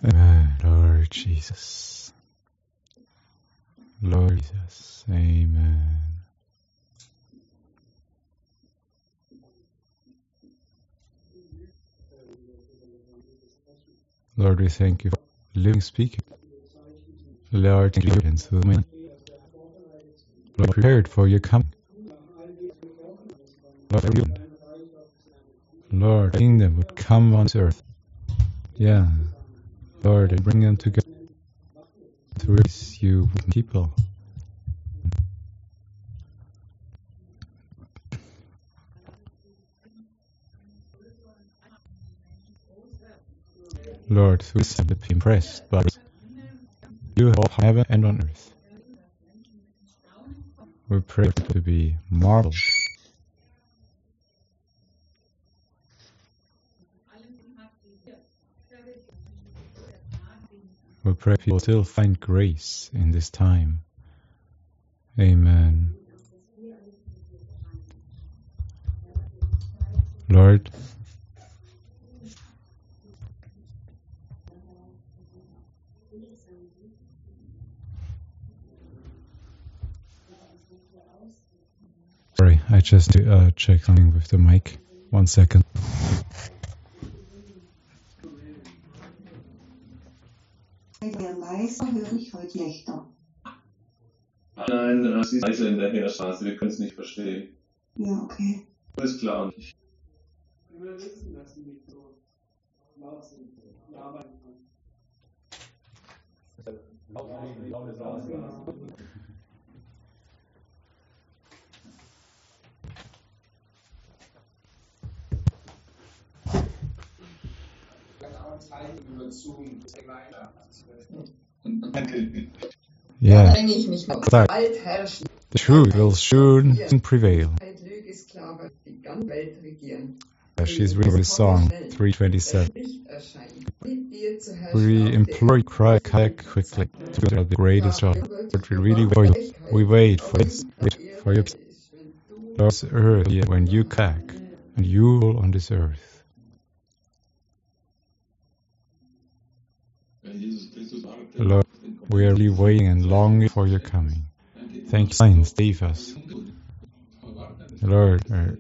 Amen. Lord Jesus. Lord Jesus. Amen. Lord, we thank you for living speaking. Lord, thank you and so many. Lord, prepared for your coming. Lord, kingdom would come on this earth. Yeah. Lord, and bring them together to raise you people. Lord, who is to be impressed by you have all heaven and on earth. We pray to be marveled. We pray people still find grace in this time. Amen. Lord, sorry, I just check something with the mic. 1 second. Leiser höre ich heute schlechter. Nein, sie ist leise in der Heerstraße, wir können es nicht verstehen. Ja, okay. Alles klar. Wir wissen, dass sie nicht so laut sind, arbeiten können. Yeah. Bringe ich mich auf. Bald herrschen. The truth will soon prevail. Lüge Sklave, die ganze Welt regieren. She's reading this song, 327. We implore you, cry quickly to do the greatest job. But we really wait for you. We wait for this, for your Lord's earth when you crack and you rule on this earth. Lord, we are really waiting and longing for your coming. Thank you, signs, save us. Lord,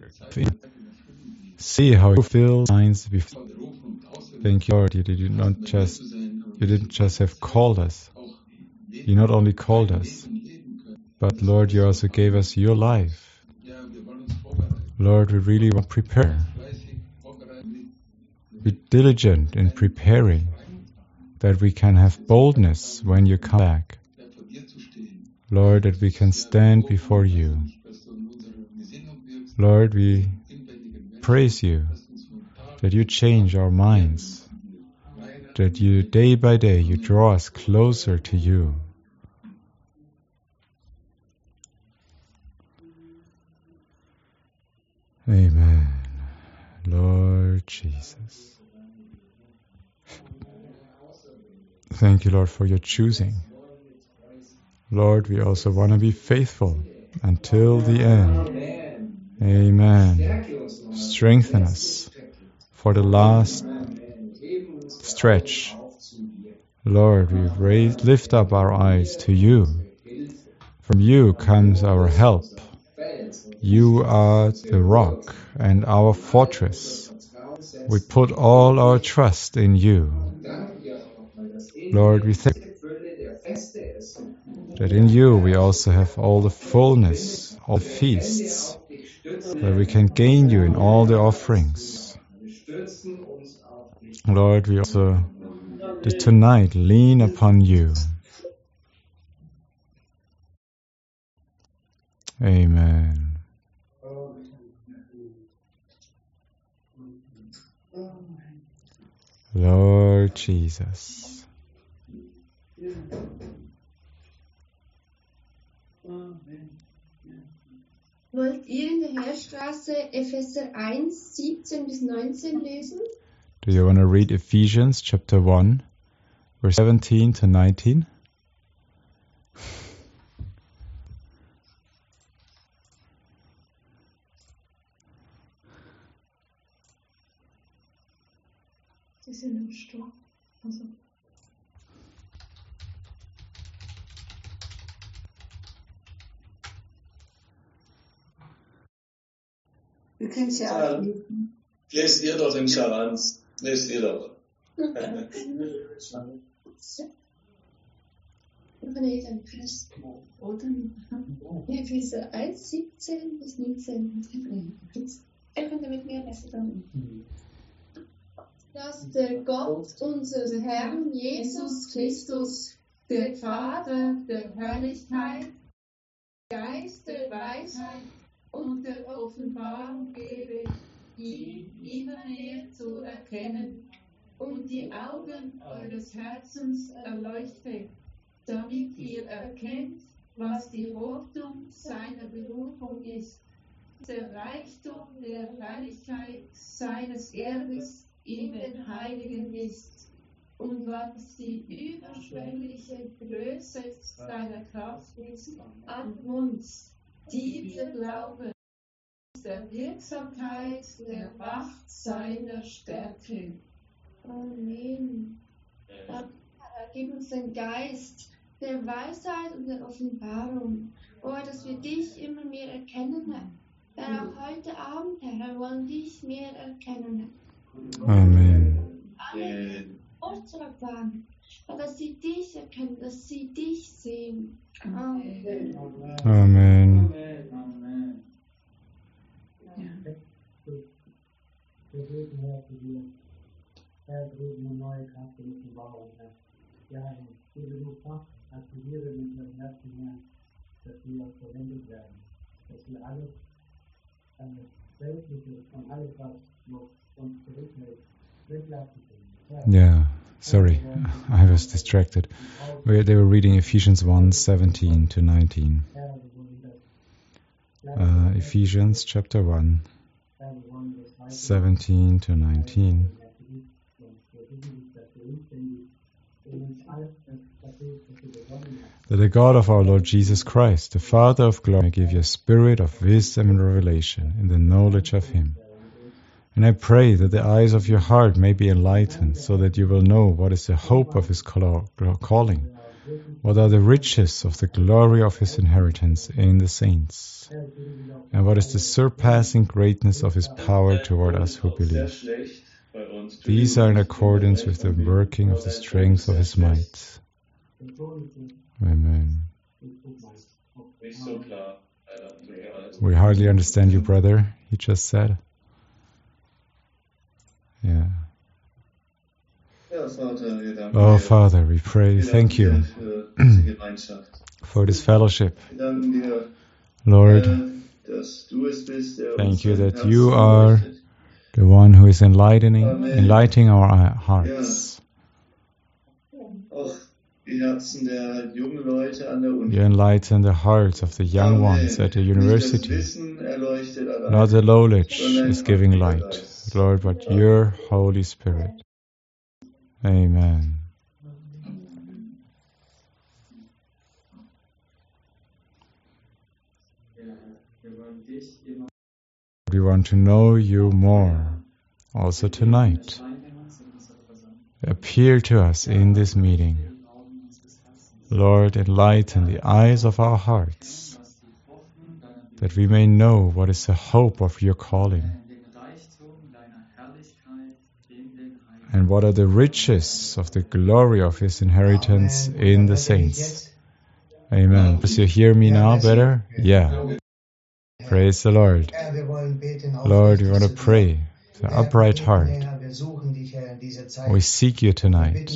see how you fill signs before. Thank you, Lord, you didn't just have called us. You not only called us, but Lord, you also gave us your life. Lord, we really want to prepare. Be diligent in preparing, that we can have boldness when you come back. Lord, that we can stand before you. Lord, we praise you, that you change our minds, that you, day by day, you draw us closer to you. Amen. Lord Jesus. Thank you, Lord, for your choosing. Lord, we also want to be faithful until the end. Amen. Strengthen us for the last stretch. Lord, we lift up our eyes to you. From you comes our help. You are the rock and our fortress. We put all our trust in you. Lord, we thank you that in you we also have all the fullness, all the feasts, that we can gain you in all the offerings. Lord, we also tonight lean upon you. Amen. Lord Jesus. Wollt ihr in der Heerstraße Epheser 1, 17 bis 19 lesen? Do you want to read Ephesians chapter 1, verse 17 to 19? Sie sind im Sturm. Also. Wir können es ja auch lesen. Lest ihr doch den Scharans. Lest ihr doch. Oder Epheser 1, 17 bis 19. Ihr könnt mit mir lesen. Dass der Gott unseres Herrn Jesus Christus, der Vater der Herrlichkeit, Geist der Weisheit und der Offenbarung gebe, ihn immer näher zu erkennen und die Augen eures Herzens erleuchte, damit ihr erkennt, was die Hoffnung seiner Berufung ist, der Reichtum der Herrlichkeit seines Erbes in den Heiligen ist und was die überschwängliche Größe seiner Kraft ist an uns, die wir glauben, der Wirksamkeit der Macht seiner Stärke. Amen. Herr, gib uns den Geist der Weisheit und der Offenbarung, dass wir dich immer mehr erkennen. Herr, auch heute Abend, Herr, wir wollen dich mehr erkennen. Amen. Amen. Vortrag waren, dass sie dich erkennen, dass sie dich sehen. Amen. Amen. Wir beten, Herr, für dir. Herr, gib mir neue Kraft und Offenbarung, Herr. Ja, Herr, gebe du Kraft, aktiviere in unserem Herzen, Herr, dass wir verwendet werden. Dass wir alles Weltliche und alles, was noch uns zurückhält, weglassen können. Yeah, sorry, I was distracted. They were reading Ephesians 1, 17 to 19. Ephesians chapter 1, 17 to 19. That the God of our Lord Jesus Christ, the Father of glory, may give you a spirit of wisdom and revelation in the knowledge of Him. And I pray that the eyes of your heart may be enlightened, so that you will know what is the hope of His calling, what are the riches of the glory of His inheritance in the saints, and what is the surpassing greatness of His power toward us who believe. These are in accordance with the working of the strength of His might. Amen. We hardly understand you, brother, he just said. Yeah. Oh, Father, we pray, thank you for this fellowship. Lord, thank you that you are the one who is enlightening our hearts. You enlighten the hearts of the young ones at the university. Not the knowledge is giving light, Lord, but your Holy Spirit. Amen. We want to know you more, also tonight. Appear to us in this meeting. Lord, enlighten the eyes of our hearts, that we may know what is the hope of your calling, and what are the riches of the glory of His inheritance in the saints. Amen. Does you hear me now better? Yeah. Praise the Lord. Lord, we want to pray with an upright heart. We seek you tonight.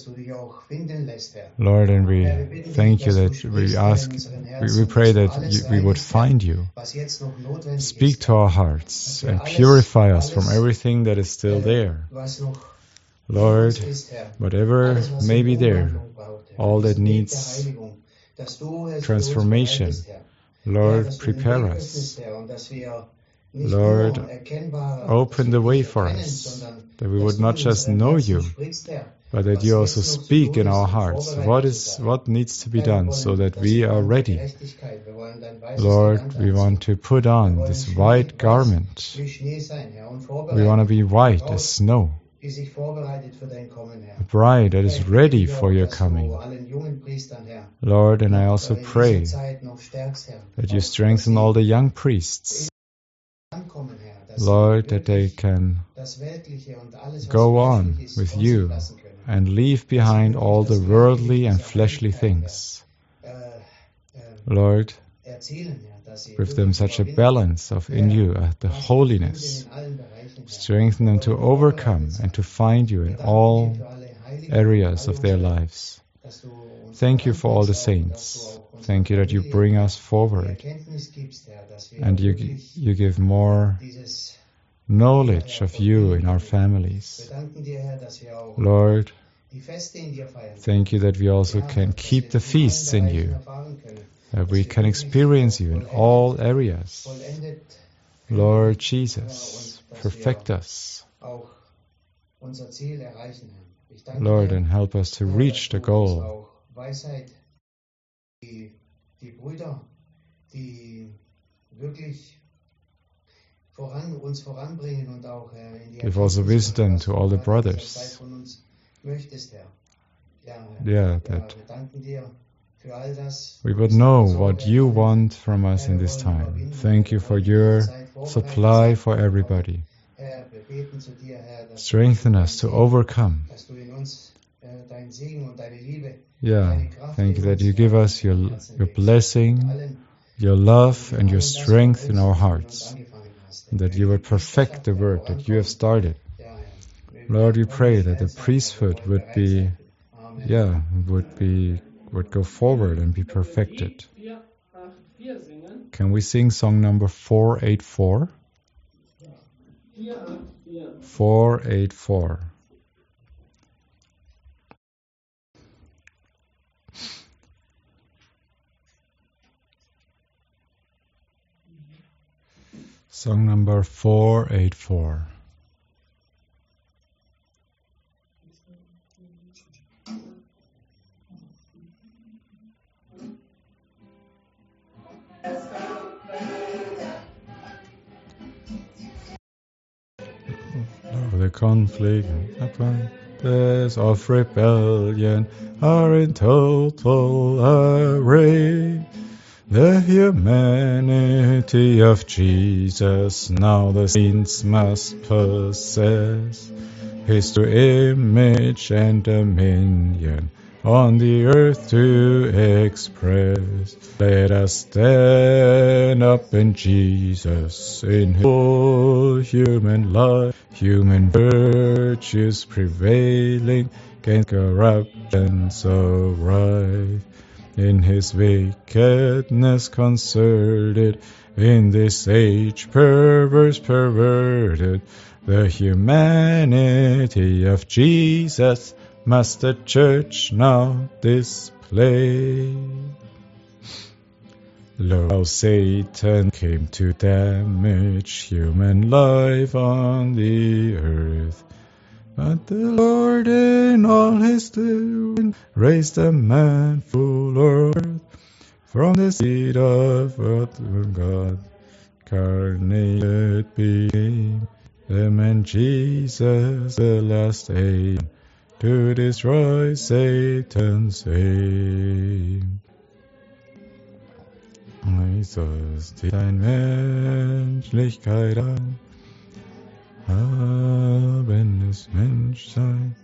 Lord, and we thank you that we pray that we would find you. Speak to our hearts and purify us from everything that is still there. Lord, whatever may be there, all that needs transformation, Lord, prepare us. Lord, open the way for us, that we would not just know you, but that you also speak in our hearts. What needs to be done so that we are ready? Lord, we want to put on this white garment. We want to be white as snow. A bride that is ready for your coming. Lord, and I also pray that you strengthen all the young priests, Lord, that they can go on with you and leave behind all the worldly and fleshly things. Lord, give them such a balance of in you, the holiness. Strengthen them to overcome and to find you in all areas of their lives. Thank you for all the saints. Thank you that you bring us forward and you give more knowledge of you in our families. Lord, thank you that we also can keep the feasts in you, that we can experience you in all areas. Lord Jesus, perfect us. Lord, and help us to reach the goal. Give also wisdom to all the brothers. That we would know what you want from us in this time. Thank you for your supply for everybody. Strengthen us to overcome. Thank you that you give us your blessing, your love, and your strength in our hearts, and that you would perfect the work that you have started. Lord, we pray that the priesthood would go forward and be perfected. Can we sing song number 484? 484. Song number 484. The conflict of rebellion are in total array. The humanity of Jesus now the saints must possess. His true image and dominion on the earth to express. Let us stand up in Jesus, in His full human life, human virtues prevailing against corruption so rife. In His wickedness concerted, in this age perverted, the humanity of Jesus must the church now display. Lo, how Satan came to damage human life on the earth. But the Lord in all His doing raised a man full of earth from the seed of God. Incarnated being, the man Jesus, the last aim to destroy Satan's aim. Jesus, die dein Menschlichkeit an, haben es Menschsein.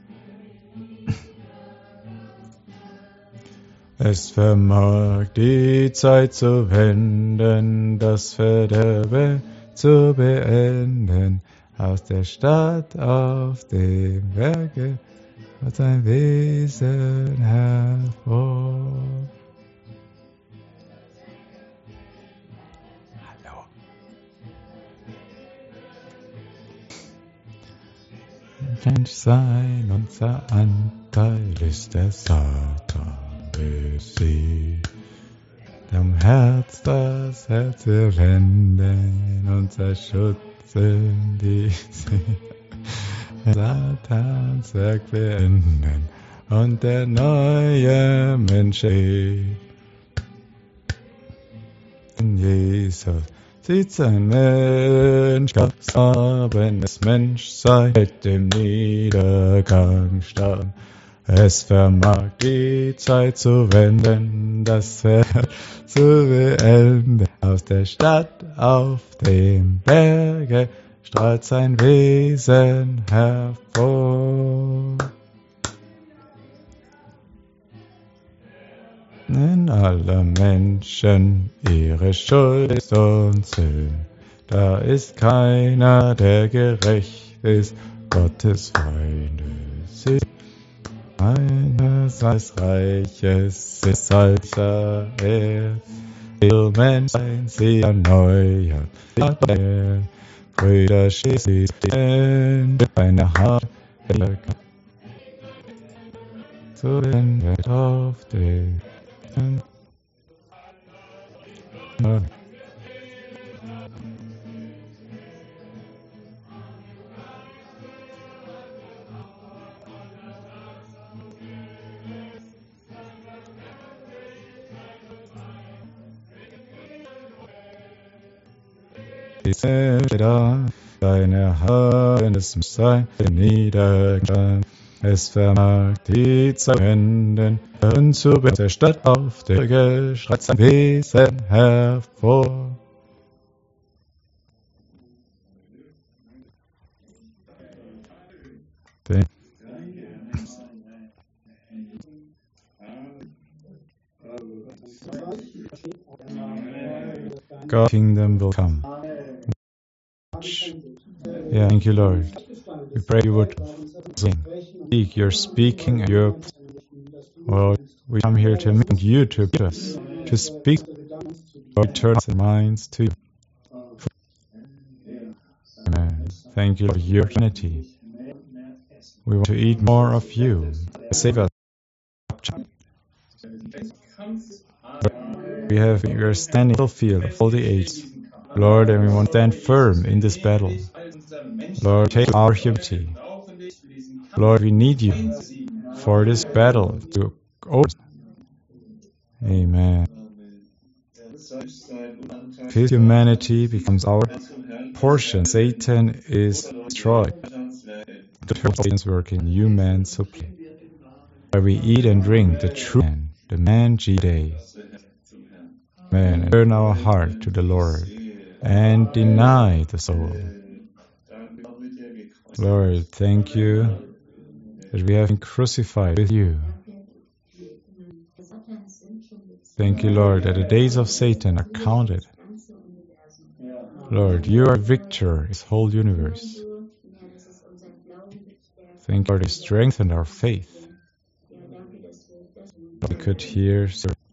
Es vermag die Zeit zu wenden, das Verderben zu beenden. Aus der Stadt auf dem Berge wird sein Wesen hervor. Hallo. Menschsein, unser Anteil ist der Satan besiegt. Am Herz das Herz wenden und zerschützen die Satans Werk beenden und der neue Mensch in Jesus sieht sein Mensch ganz haben das Menschsein mit dem Niedergang stand. Es vermag die Zeit zu wenden, das Pferd zu beenden. Aus der Stadt auf dem Berge strahlt sein Wesen hervor. In aller Menschen ihre Schuld ist und Sinn. Da ist keiner, der gerecht ist, Gottes Feinde sind. Einerseits Reiches ist als er will Mensch sein, sie erneuert. Brüder schießen eine Hand, so den Welt auf den deine Hand, es muss sein niedergegangen. Es vermag die zu enden und zu der Stadt auf der geschreit sein Wesen hervor. God's kingdom will come. Yeah, thank you, Lord. We pray you would speak. You're speaking and you're... Well, we come here to meet you, to us, to speak. Lord, turn our minds to you. Amen. Thank you for your unity. We want to eat more of you. Save us. We are standing in the field of all the ages, Lord, and we want to stand firm in this battle. Lord, take our humility. Lord, we need you for this battle to open. Amen. If humanity becomes our portion, Satan is destroyed. Satan's work in human supply. Where we eat and drink the true man, the man Jesus. Amen. And turn our heart to the Lord and deny the soul. Lord, thank you that we have been crucified with you. Thank you, Lord, that the days of Satan are counted. Lord, you are victor in this whole universe. Thank you, Lord, you strengthened our faith. We could hear.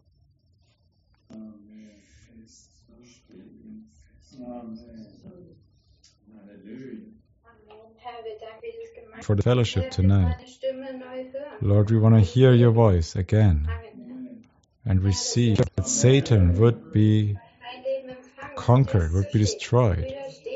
For the fellowship tonight. Lord, we want to hear your voice again and receive that Satan would be conquered, would be destroyed.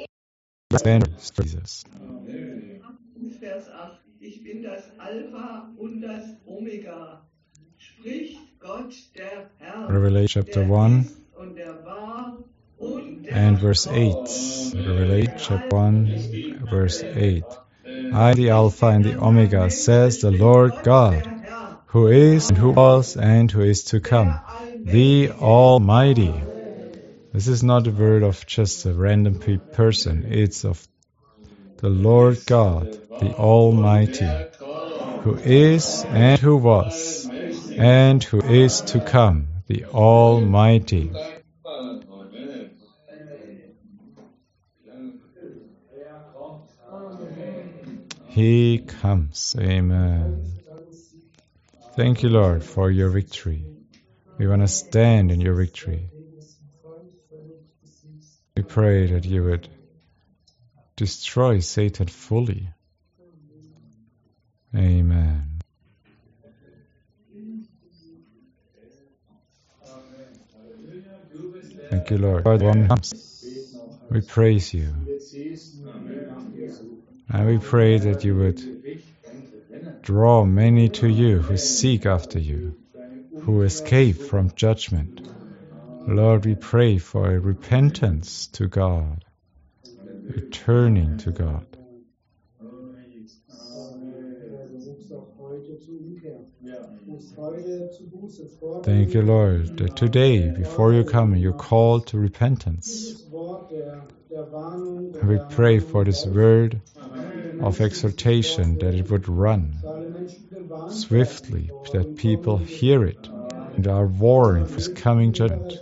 Jesus. Vers 8. Ich bin das Alpha und das Omega. Spricht Gott der Herr. Revelation chapter 1 und der war und der and verse 8. Revelation chapter 1 verse 8. I, the Alpha and the Omega, says the Lord God, who is and who was and who is to come, the Almighty. This is not a word of just a random person. It's of the Lord God, the Almighty, who is and who was and who is to come, the Almighty. He comes. Amen. Thank you, Lord, for your victory. We want to stand in your victory. We pray that you would destroy Satan fully. Amen. Thank you, Lord. God, one comes. We praise you. And we pray that you would draw many to you who seek after you, who escape from judgment. Lord, we pray for a repentance to God, returning to God. Thank you, Lord, that today, before you come, you're called to repentance. And we pray for this word of exhortation, that it would run swiftly, that people hear it and are warned for his coming judgment.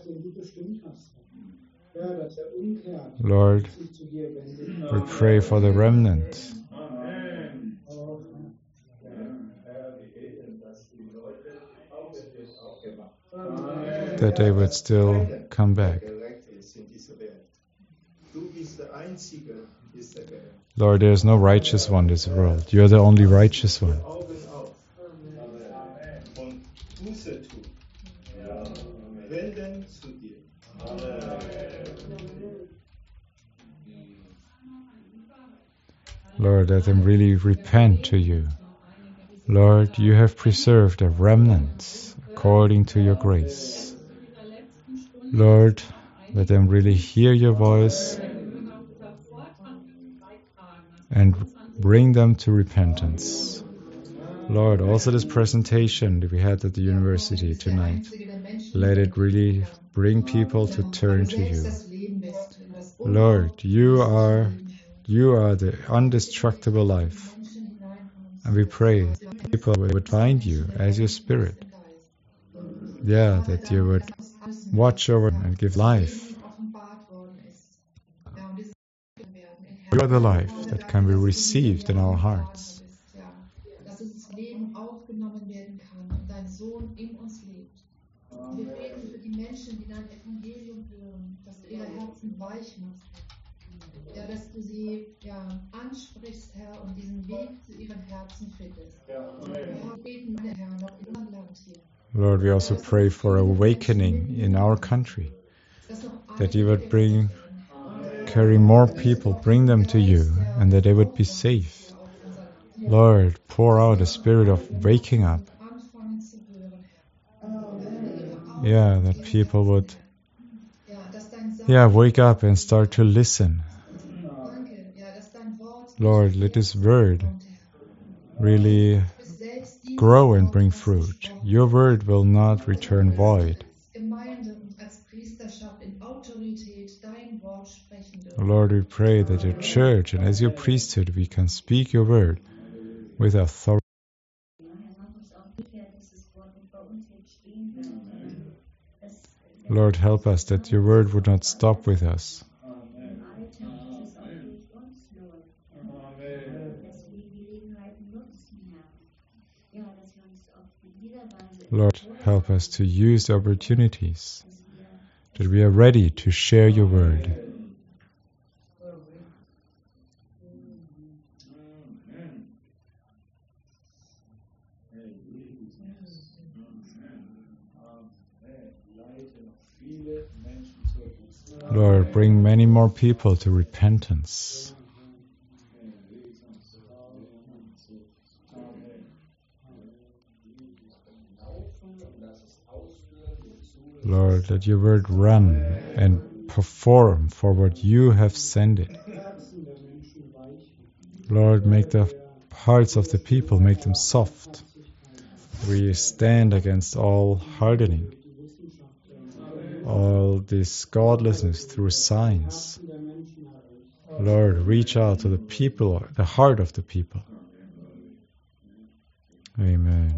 Lord, we pray for the remnant, that they would still come back. Lord, there is no righteous one in this world. You are the only righteous one. Lord, let them really repent to you. Lord, you have preserved a remnant according to your grace. Lord, let them really hear your voice and bring them to repentance. Lord, also this presentation that we had at the university tonight, let it really bring people to turn to you. Lord, you are the indestructible life. And we pray people would find you as your Spirit. Yeah, that you would watch over and give life. You are the life that can be received in our hearts. Ja, dass du sie ansprichst, Herr, und diesen Weg zu ihren Herzen fittest. Wir beten, Herr, noch in unserem Land hier. Lord, we also pray for awakening in our country, that you would carry more people, bring them to you, and that they would be safe. Lord, pour out a spirit of waking up. Yeah, that people would wake up and start to listen. Lord, let this word really grow and bring fruit. Your word will not return void. Lord, we pray that your church and as your priesthood we can speak your word with authority. Lord, help us that your word would not stop with us. Lord, help us to use the opportunities, that we are ready to share your word. Lord, bring many more people to repentance. Lord, let your word run and perform for what you have sent it. Lord, make the hearts of the people, make them soft. We stand against all hardening, all this godlessness through signs. Lord, reach out to the people, the heart of the people. Amen.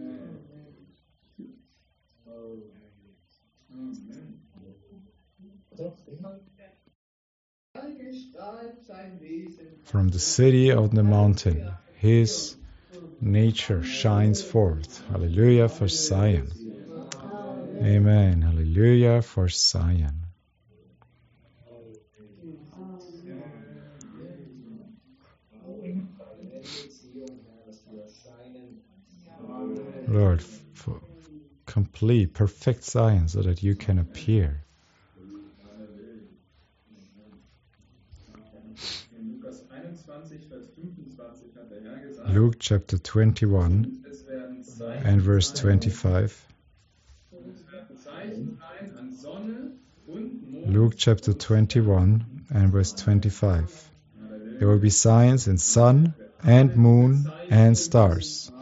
From the city of the mountain, his nature shines forth. Hallelujah for Zion. Amen. Hallelujah for Zion. Lord, for complete, perfect Zion so that you can appear. Luke chapter 21 and verse 25. Luke chapter 21 and verse 25. There will be signs in sun and moon and stars.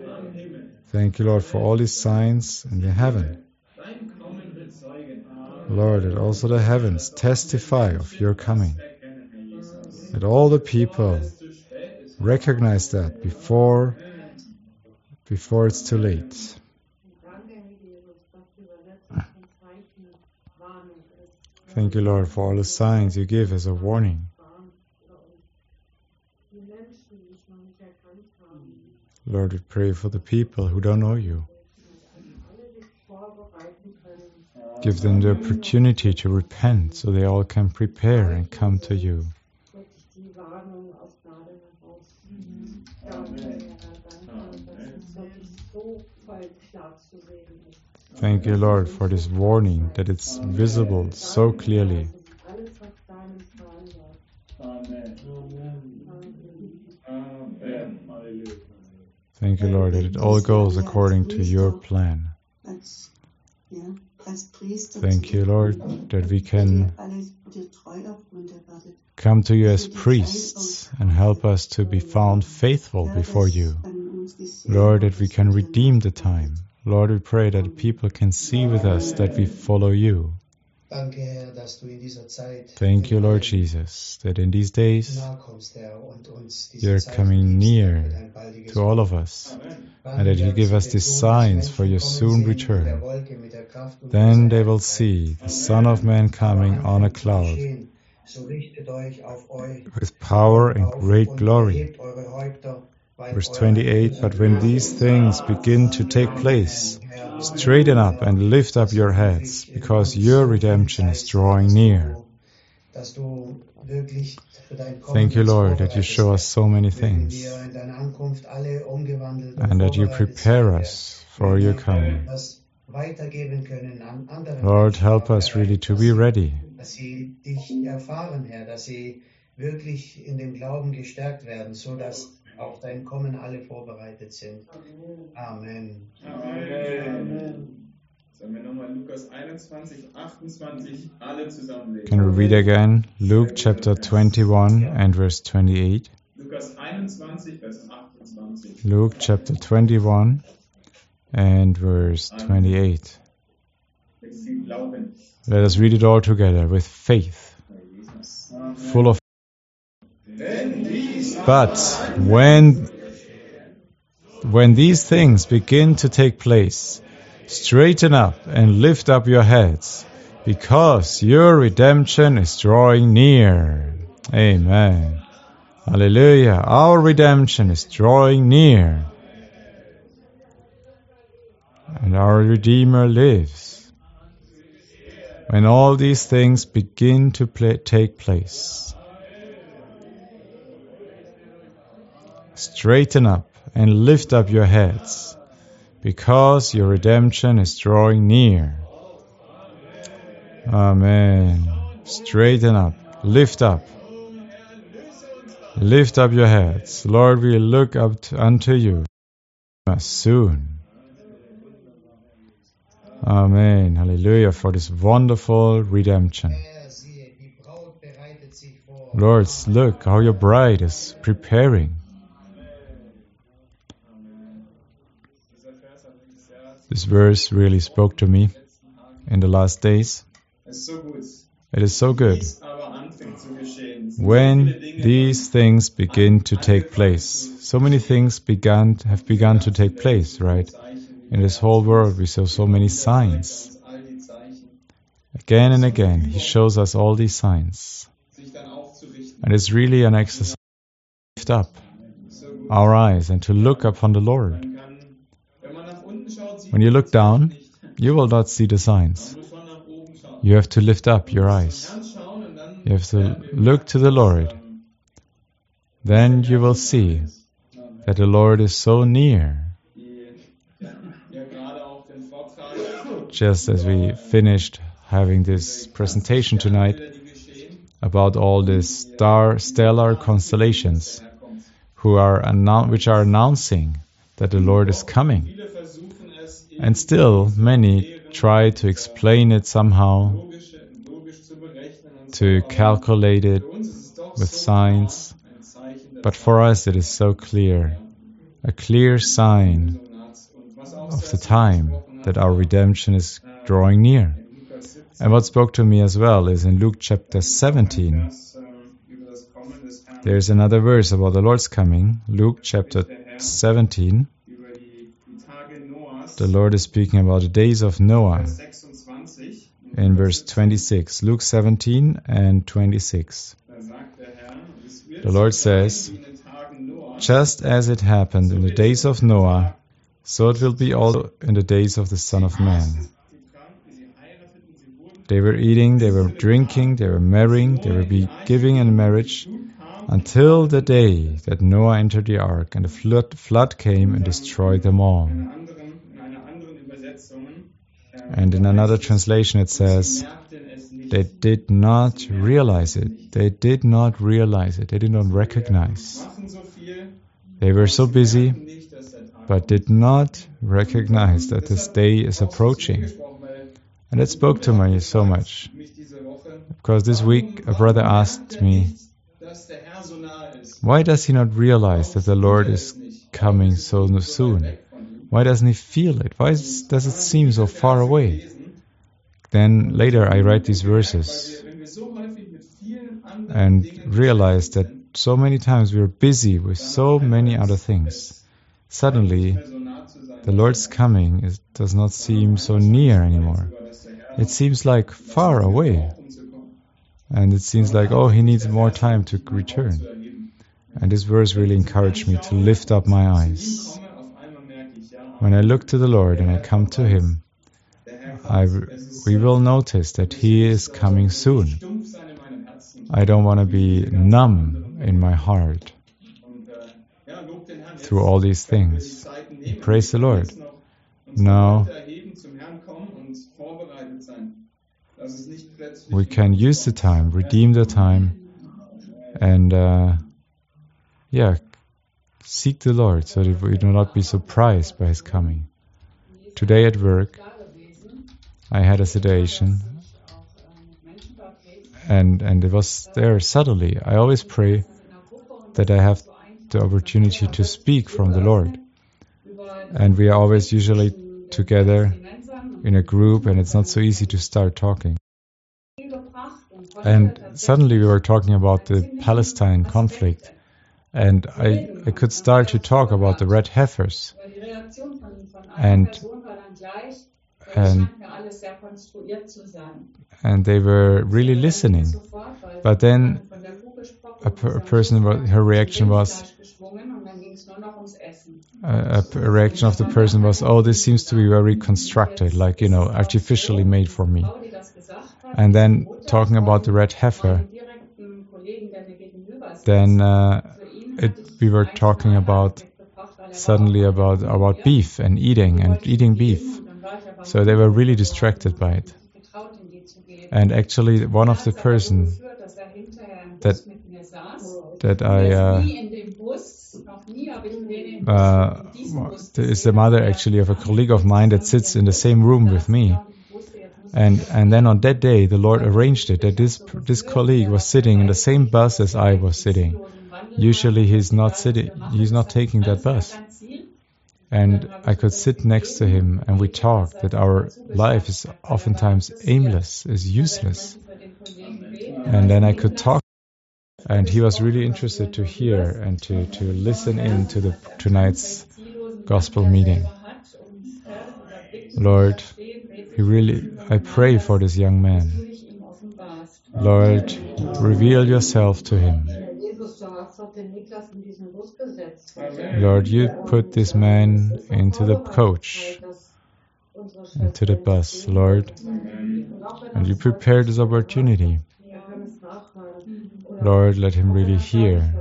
Thank you, Lord, for all these signs in the heaven. Lord, that also the heavens testify of your coming. That all the people recognize that before it's too late. Thank you, Lord, for all the signs you give as a warning. Lord, we pray for the people who don't know you. Give them the opportunity to repent so they all can prepare and come to you. Thank you, Lord, for this warning that it's visible so clearly. Thank you, Lord, that it all goes according to your plan. Thank you, Lord, that we can come to you as priests and help us to be found faithful before you. Lord, that we can redeem the time. Lord, we pray that people can see with us that we follow you. Thank you, Lord Jesus, that in these days you're coming near to all of us, and that you give us these signs for your soon return. Then they will see the Son of Man coming on a cloud with power and great glory. Verse 28, but when these things begin to take place, straighten up and lift up your heads, because your redemption is drawing near. Thank you, Lord, that you show us so many things, and that you prepare us for your coming. Lord, help us really to be ready. Auf dein Kommen alle vorbereitet sind. Amen. Amen. Sollen wir nochmal Lukas 21, 28 alle zusammen lesen? Can we read again Luke chapter 21 and verse 28? Lukas 21, Vers 28. Luke chapter 21 and verse 28. Let us read it all together with faith, full of. But when these things begin to take place, straighten up and lift up your heads, because your redemption is drawing near. Amen. Hallelujah. Our redemption is drawing near. And our Redeemer lives. When all these things begin to take place, straighten up and lift up your heads, because your redemption is drawing near. Amen. Straighten up, lift up. Lift up your heads. Lord, we look up unto you soon. Amen. Hallelujah for this wonderful redemption. Lord, look how your bride is preparing. This verse really spoke to me in the last days. It is so good. When these things begin to take place, so many things have begun to take place, right? In this whole world we saw so many signs. Again and again, He shows us all these signs. And it's really an exercise to lift up our eyes and to look upon the Lord. When you look down, you will not see the signs. You have to lift up your eyes. You have to look to the Lord. Then you will see that the Lord is so near. Just as we finished having this presentation tonight about all these stellar constellations which are announcing that the Lord is coming. And still, many try to explain it somehow, to calculate it with science. But for us it is so clear, a clear sign of the time that our redemption is drawing near. And what spoke to me as well is in Luke chapter 17. Vers über das Kommen des Herrn, There's another verse about the Lord's coming. Luke chapter 17. über die Tage Noahs, The Lord is speaking about the days of Noah Vers 26. in verse 26. Luke 17 and 26. Da sagt der Herr, es wird The Lord so sein says, wie in den Tagen Noahs, just as it happened in the days of Noah, so it will be also in the days of the Son of Man. sie tranken, sie heirateten, sie wurden They were eating, they were drinking, they were marrying, they were giving in marriage until the day that Noah entered the ark and the flood came and destroyed them all. in einer anderen Übersetzung, And in another translation it says, merkten es nicht. they did not realize it. They did not realize it. They did not recognize. Machen so viel, They were so busy, nicht, dass der Tag but did not recognize that this day is approaching. gesprochen, weil And it spoke to me so much. mich diese Woche, Because this week a brother asked me, dass der Herr so nahe ist. why does he not realize that the Lord is coming so soon? Why doesn't he feel it? Why does it seem so far away? Then later I read these verses Wenn wir so häufig mit vielen anderen and Dingen realized that so many times we are busy with so many other things. Suddenly, so nah zu sein, the Lord's coming does not seem so near anymore. dass der Herr It seems like far away. umzukommen, And it seems like, oh, he needs more time to return. erheben. And this verse really encouraged me to lift up my eyes. Komme, auf einmal merke ich, ja, When I look to the Lord and I come to him, der Herr we will notice that he is coming soon. stumpf sein in meinem Herzen. I don't want to be numb in my heart Und ja, lob den Herrn. through all these things. Zeiten nehmen, Praise the Lord. jetzt noch uns Now heute erheben, zum Herrn kommen und vorbereitet sein. Dass es nicht plötzlich we can use the time, redeem the time, and seek the Lord so that we do not be surprised by his coming. Today at work, I had a situation, and it was there suddenly. I always pray that I have the opportunity to speak from the Lord. And we are always usually together in a group, and it's not so easy to start talking. And suddenly we were talking about the Palestine conflict, and I could start to talk about the red heifers. And they were really listening. But then a reaction of the person was, oh, this seems to be very constructed, like, artificially made for me. And then talking about the red heifer, then we were talking suddenly about beef and eating beef. So they were really distracted by it. And actually, one of the person that I is the mother actually of a colleague of mine that sits in the same room with me. And then on that day, the Lord arranged it that this colleague was sitting in the same bus as I was sitting. Usually he's not taking that bus. And I could sit next to him and we talked that our life is oftentimes aimless, is useless. And then I could talk, and he was really interested to hear and to listen in to tonight's gospel meeting. Lord, I pray for this young man. Lord, reveal yourself to him. Lord, you put this man into the coach, into the bus, Lord, and you prepared this opportunity. Lord, let him really hear.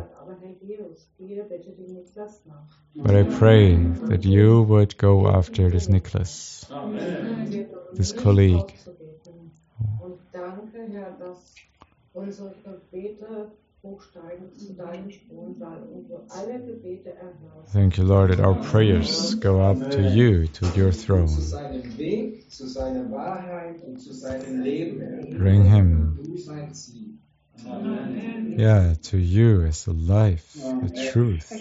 But I pray that you would go after this Nicholas, this colleague. Thank you, Lord, that our prayers go up to you, to your throne. Bring him, to you as the life, the truth,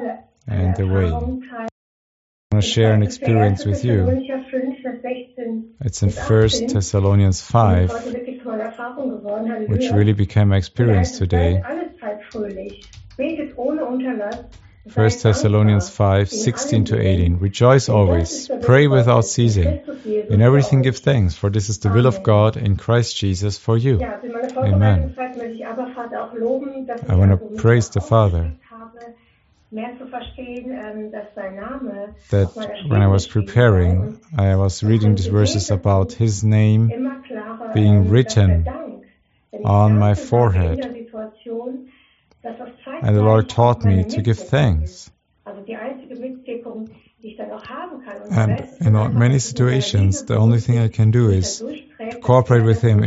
and the way. I want to share an experience with you. It's in 1 Thessalonians 5, heute wirklich zu meiner Erfahrung geworden. which Halleluja. really became my experience today. Alle Zeit fröhlich. Betet ohne Unterlass. 1 Thessalonians 5, 16 to 18. Rejoice always, pray without ceasing. In everything give thanks, for this is the will of God in Christ Jesus for you. Ja, in meiner Amen. Vorbereitungszeit möchte ich aber Vater auch loben, dass I want also to mich praise the auch Father ausgestreckt habe, mehr zu verstehen, dass sein Name that auf meiner when I was Stirn preparing, I was reading these verses about His name immer klarer, being dass written der Dank, wenn ich on my Danke sage forehead. in der Situation, dass das And the Lord zeitgleich taught me meine to give Mitwirkung thanks. ist. Also die einzige Mitwirkung, die ich dann auch haben kann. Und And der Rest in ist einfach, many dass ich mit meiner situations, Liebe the only thing I can do mich is da durchträgt, to dass cooperate er with Him.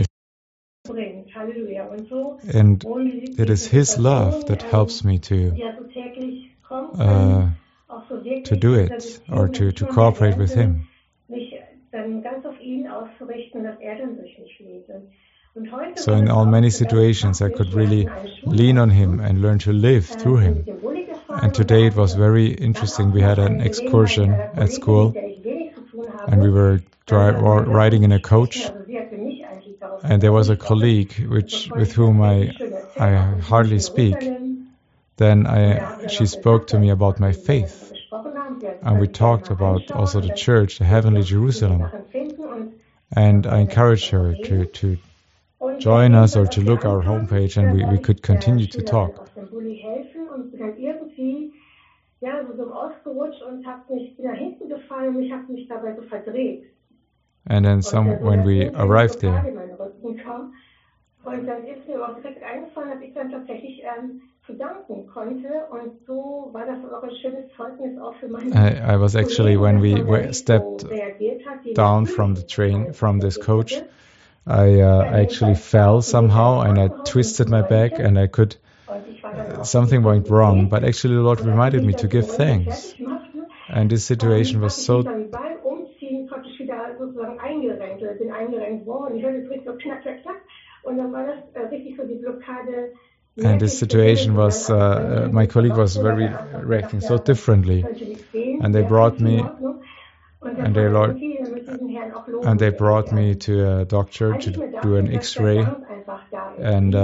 bringt. Halleluja. Und so And wohnen die it is His love that helps me die ja so täglich kommen uh, können, auch so wirklich to do dieser it or Beziehung to mit cooperate with Grenzen, Him. mich dann ganz auf ihn auszurichten, dass er dann durch mich lebe. Und heute So war in das all auch many so ganz situations, I praktisch. could Wir really hatten eine Schule lean on Him and learn to live through in Him. die Symbolik gefahren And und da today it hatten was wir very dann interesting. auch We noch had an eine excursion Gelegenheit mit einer at Kollegin, school, mit der ich wenig zu tun and we habe, were riding in a coach, also sie hatte mich eigentlich darauf and there was a angesprochen. colleague Und so with konnte ich whom das I richtig schön erzählen, auch in hardly speak. Jerusalem. Then Und da haben wir she noch spoke gesagt, to me als about my wir darüber faith, gesprochen haben, sie hat and we gesagt, gerne talked mal about also reinschauen the und church, the dann heavenly wirst du viele Jerusalem. Sachen finden und And I dann encouraged her reden. to Und join us or jedenfalls, to als wir look our ankamen, homepage, da and we wollte could ich der continue to Schülerin talk. aus dem Bulli helfen und bin dann irgendwie ja, so dumm ausgerutscht und bin nach hinten gefallen und ich habe mich dabei so verdreht. And then Und so when dass we irgendwie arrived total there, in meinen Rücken kam. Und dann ist mir auch direkt eingefallen, dass ich dann tatsächlich zu danken konnte. Und so war das auch ein schönes Zeugnis auch für meine I was actually, when Kollegen, dass man da we nicht stepped so reagiert hat, wie down natürlich from the train, man from this reagiert coach, hätte. I Ja, actually jedenfalls war fell auch für mich ein somehow and I Krankenhaus und twisted zum my back Röntgen. and I could, Und ich war dann auch something went wrong, but actually the Lord und als sie reminded mich me dann to für give den Röntgen thanks. fertig machten, And this situation habe was ich so, mich dann beim Umziehen praktisch wieder sozusagen eingerenkt oder bin eingerenkt worden. Ich hörte es richtig so knack, knack, knack. Und dann war das richtig so die Blockade. and this situation was, my colleague was very reacting so differently. And they brought me, and they brought me to a doctor to do an X-ray. And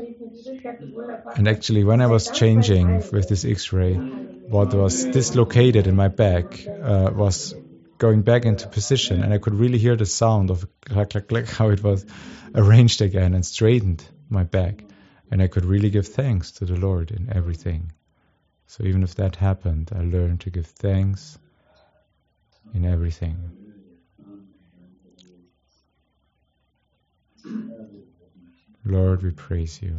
actually, when I was changing with this X-ray, what was dislocated in my back was going back into position, and I could really hear the sound of clack, clack, clack, how it was arranged again and straightened my back. And I could really give thanks to the Lord in everything. So even if that happened, I learned to give thanks in everything. Lord, we praise you.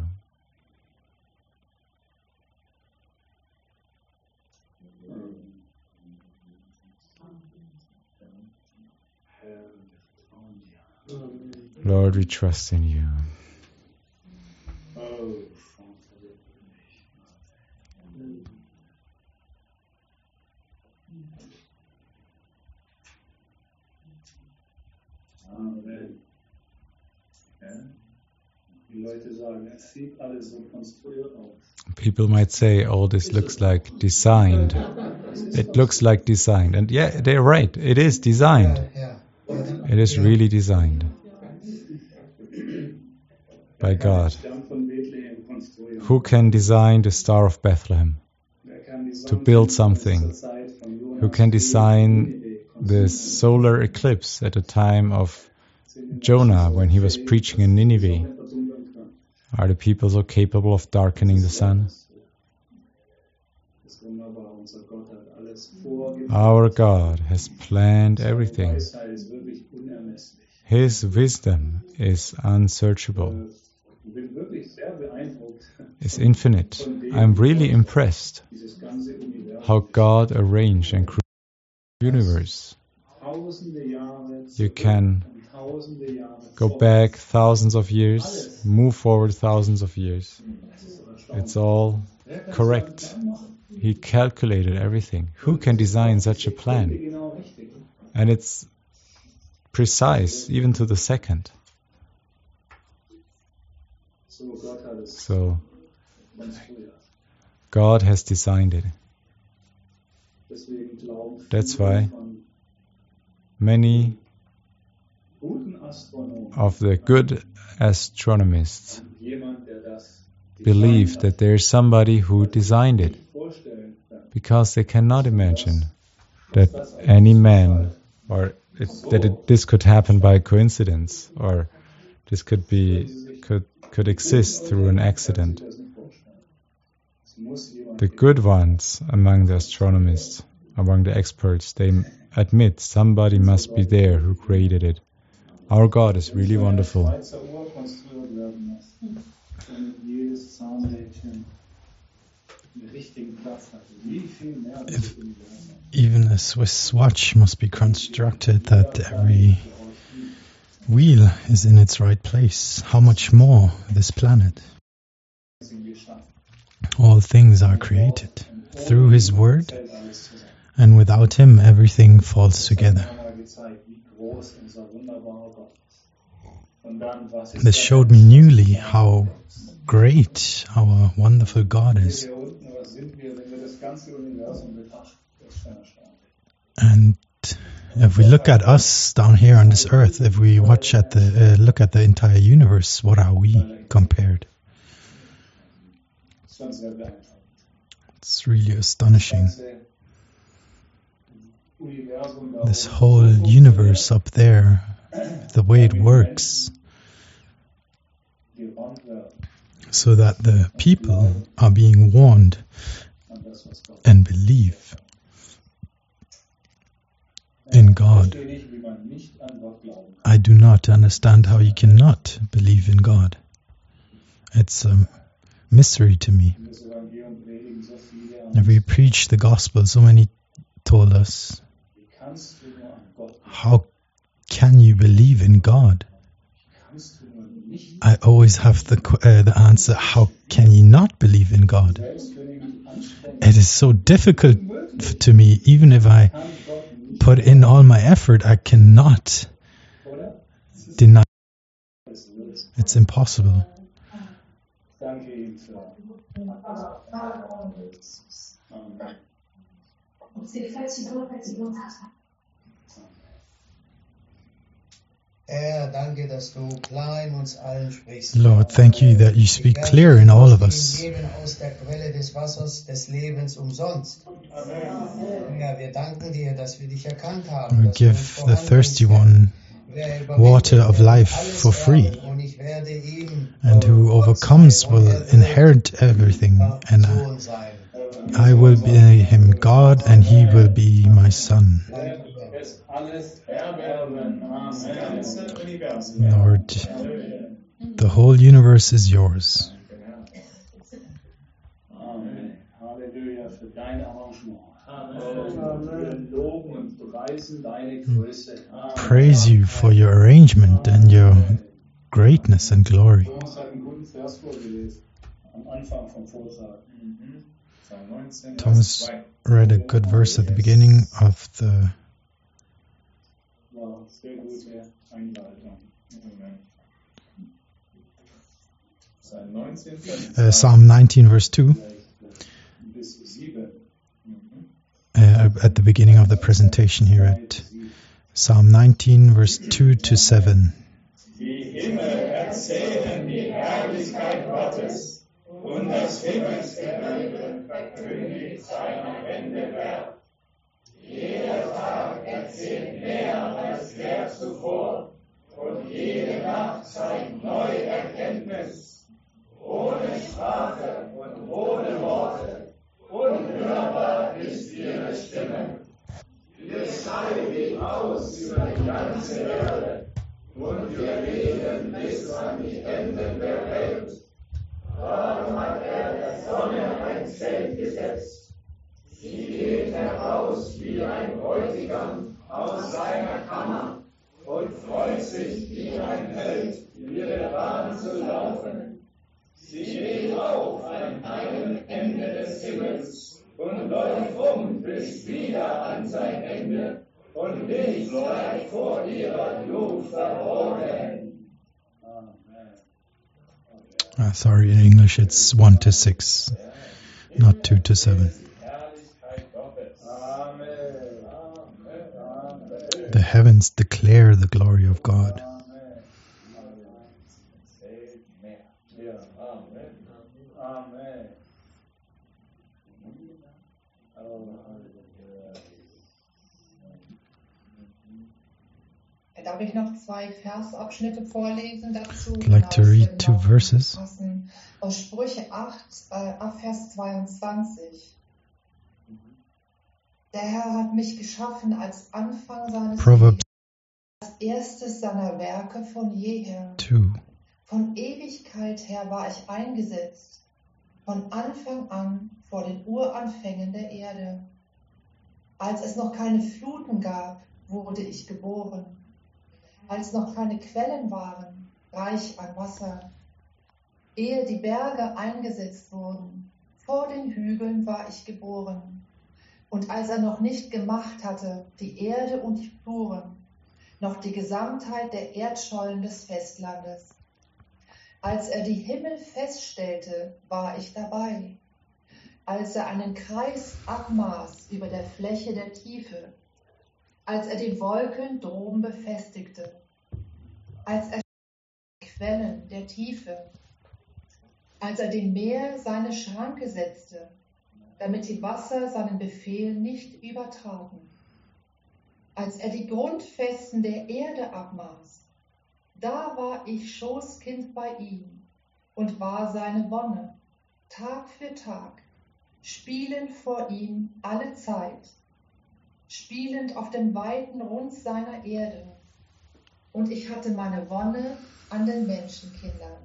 Lord, we trust in you. Amen. Ja. Die Leute sagen, es sieht alles so konstruiert aus. People might say, oh, this looks like designed. It looks like designed. And yeah, they're right. It is designed. It is really designed by God. Who can design the Star of Bethlehem? To build something? Who can design the solar eclipse at the time of Jonah when he was preaching in Nineveh? Are the people so capable of darkening the sun? Our God has planned everything. His wisdom is unsearchable, is infinite. I'm really impressed how God arranged and created the universe. You can go back thousands of years, move forward thousands of years. It's all correct. He calculated everything. Who can design such a plan? And it's precise, even to the second. So, God has designed it. That's why many of the good astronomists jemand, der das believe that there is somebody who designed it, vorstellen kann, because they cannot imagine that any man or this could happen by coincidence, or this could exist through an accident. das nicht vorstellen. Es muss jemand The good ones among the astronomists, among the experts, they admit somebody must be there who created it. Our God is really wonderful. Schweizer Uhr konstruiert werden lassen, damit jedes Zahnrädchen den richtigen Platz hat. Wie viel mehr als das Universum? Even a Swiss watch must be constructed that every wheel is in its right place. How much more this planet? All things are created through His Word, and without Him everything falls together. This showed me newly how great our wonderful God is. And if we look at us down here on this earth, if we look at the entire universe, what are we compared? It's really astonishing. This whole universe up there, the way it works, so that the people are being warned and believe in God. I do not understand how you cannot believe in God. It's a mystery to me. If we preach the gospel, so many told us, how can you believe in God? I always have the answer, how can you not believe in God? It is so difficult to me, even if I put in all my effort, I cannot deny. It's impossible. Lord, thank you that you speak clear in all of us. We give the thirsty one water of life for free, and who overcomes will inherit everything, and I will be him God, and he will be my son. Lord, the whole universe is yours. Praise you for your arrangement and your greatness and glory. Thomas read a good verse at the beginning of the Psalm 19 verse 2 at the beginning of the presentation here at Psalm 19 verse 2 to 7. Die Himmel erzählen die Herrlichkeit Gottes und das Himmelsgewölbe verkündigt seiner Hände Werk. Jeder Tag erzählt mehr als der zuvor und jede Nacht zeigt neue Erkenntnis. Ohne Sprache und ohne Worte, unhörbar ist ihre Stimme. Ihr Schall geht aus über die ganze Erde und wir reden bis an die Enden der Welt. Darum hat der Sonne ein Zelt gesetzt. Sie geht heraus wie ein Bräutigam aus seiner Kammer und freut sich wie ein Held, ihre Bahn zu laufen. Sie geht auf an einem Ende des Himmels und läuft bis wieder an sein Ende und nichts bleibt vor ihrer Glut verborgen. Sorry, in English it's 1 to 6, not 2 to 7. The heavens declare the glory of God. Darf ich noch 2 Versabschnitte vorlesen dazu? I'd like to read 2 verses. Aus Sprüche 8, ab Vers 22. Der Herr hat mich geschaffen als Anfang seines Proverbs Lebens, als erstes seiner Werke von jeher. 2. Von Ewigkeit her war ich eingesetzt, von Anfang an vor den Uranfängen der Erde. Als es noch keine Fluten gab, wurde ich geboren. Als noch keine Quellen waren, reich an Wasser. Ehe die Berge eingesetzt wurden, vor den Hügeln war ich geboren. Und als er noch nicht gemacht hatte, die Erde und die Fluren, noch die Gesamtheit der Erdschollen des Festlandes. Als er die Himmel feststellte, war ich dabei. Als er einen Kreis abmaß über der Fläche der Tiefe, als er die Wolken droben befestigte, als er die Quellen der Tiefe, als er dem Meer seine Schranke setzte, damit die Wasser seinen Befehl nicht übertraten, als er die Grundfesten der Erde abmaß, da war ich Schoßkind bei ihm und war seine Wonne, Tag für Tag, spielend vor ihm alle Zeit, spielend auf dem weiten Rund seiner Erde. Und ich hatte meine Wonne an den Menschenkindern.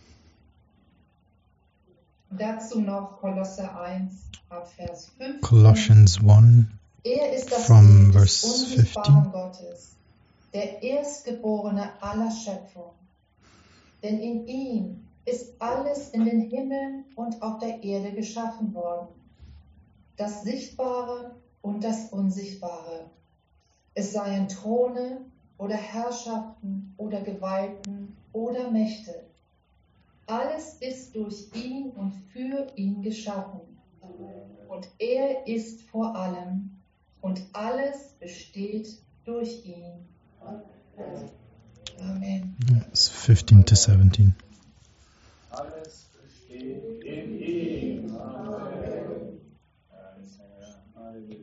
Dazu noch Kolosser 1, ab Vers 15. Colossians 1 Er ist das from Bild des verse unsichtbaren 15. Gottes, der Erstgeborene aller Schöpfung. Denn in ihm ist alles in den Himmeln und auf der Erde geschaffen worden, das Sichtbare und das Unsichtbare. Es seien Throne oder Herrschaften oder Gewalten oder Mächte. Alles ist durch ihn und für ihn geschaffen. Und er ist vor allem und alles besteht durch ihn. Amen. It's 15 to 17. Alles besteht in ihm. Amen. Halleluja.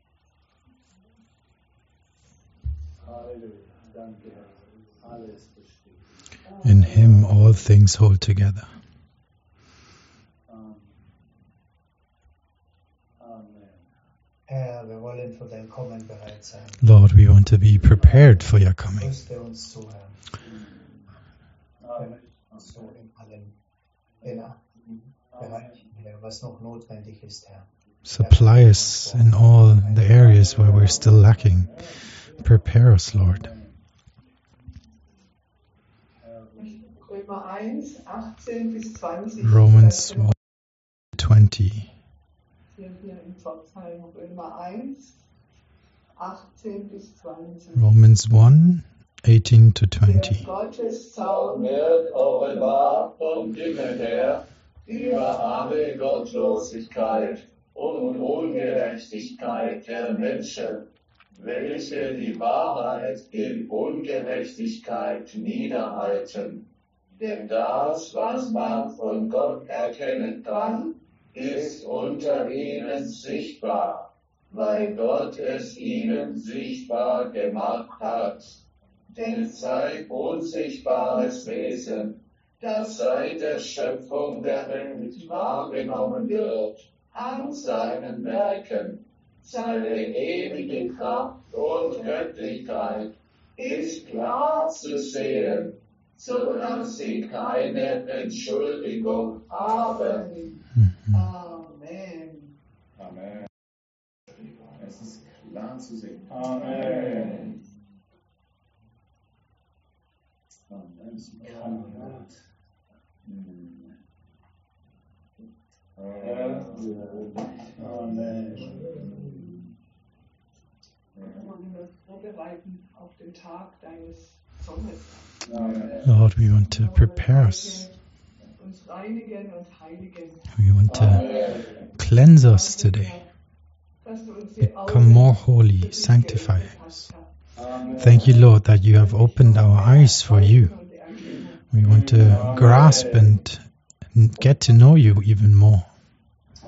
Halleluja. Danke, Herr. Alles besteht. In him all things hold together. Herr, wir wollen für dein Kommen bereit sein. Lord, we want to be prepared for your coming. Rüste uns zu, Herr. So in allen Bereichen, Herr, was noch notwendig ist, Herr. Supply us in all the areas where we're still lacking. Prepare us, Lord. Römer 1, 18 bis 20. Romans 20. Hier im Psalm Römer 1, 18 bis 20. Romans 1, 18 to 20. Gottes Zorn wird offenbar vom Himmel her über alle Gottlosigkeit und Ungerechtigkeit der Menschen, welche die Wahrheit in Ungerechtigkeit niederhalten. Denn das, was man von Gott erkennen kann, ist unter ihnen sichtbar, weil Gott es ihnen sichtbar gemacht hat. Denn sein unsichtbares Wesen, das seit der Schöpfung der Welt wahrgenommen wird, an seinen Werken, seine ewige Kraft und Göttlichkeit, ist klar zu sehen, so dass sie keine Entschuldigung haben. Amen. Amen. Es ist klar zu sehen. Amen. Amen. Amen. Wir wollen uns vorbereiten auf den Tag deines Zornes. Lord, we want to prepare us. Uns reinigen und heiligen. We want to cleanse us today. Become more holy, sanctify us. Thank you, Lord, that you have opened our eyes for you. We want to grasp and get to know you even more.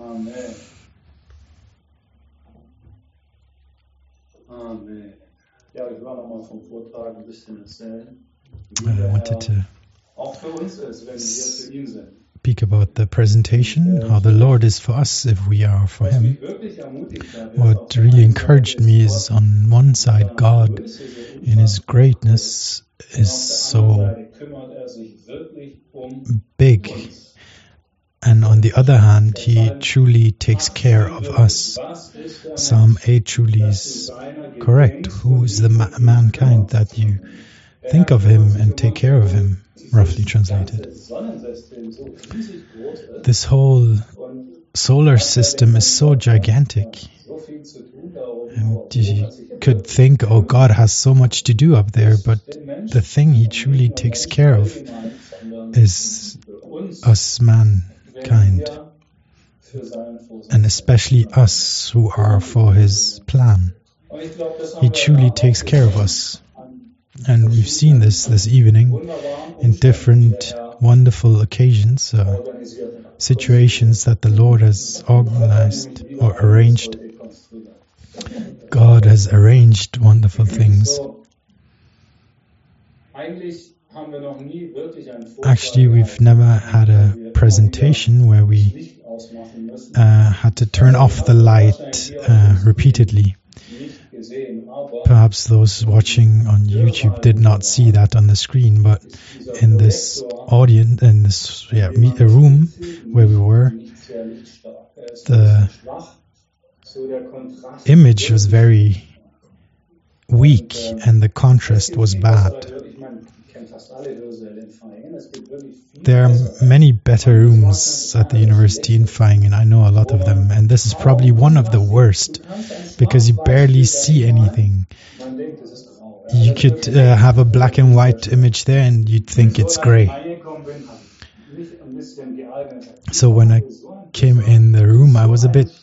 Amen. Amen. Ja, ich war nochmal vom Vortrag ein bisschen erzählen. I wanted to Auch für uns ist, wenn wir für ihn sind. speak about the presentation, how the Lord is for us if we are for Him. What really encouraged me is, on one side, God, in His greatness, is so big, and on the other hand, He truly takes care of us. Psalm 8 truly is correct. Who is the mankind that you think of Him and take care of Him? Roughly translated. This whole solar system is so gigantic. And you could think, oh, God has so much to do up there, but the thing He truly takes care of is us mankind. And especially us who are for His plan. He truly takes care of us. And we've seen this evening in different wonderful occasions, situations that the Lord has organized or arranged. God has arranged wonderful things. Actually, we've never had a presentation where we had to turn off the light repeatedly. Perhaps those watching on YouTube did not see that on the screen, but in this audience, in this room where we were, the image was very weak and the contrast was bad. There are many better rooms at the university in Vaihingen. I know a lot of them, and this is probably one of the worst because you barely see anything. You could have a black and white image there and you'd think it's grey. So when I came in the room, I was a bit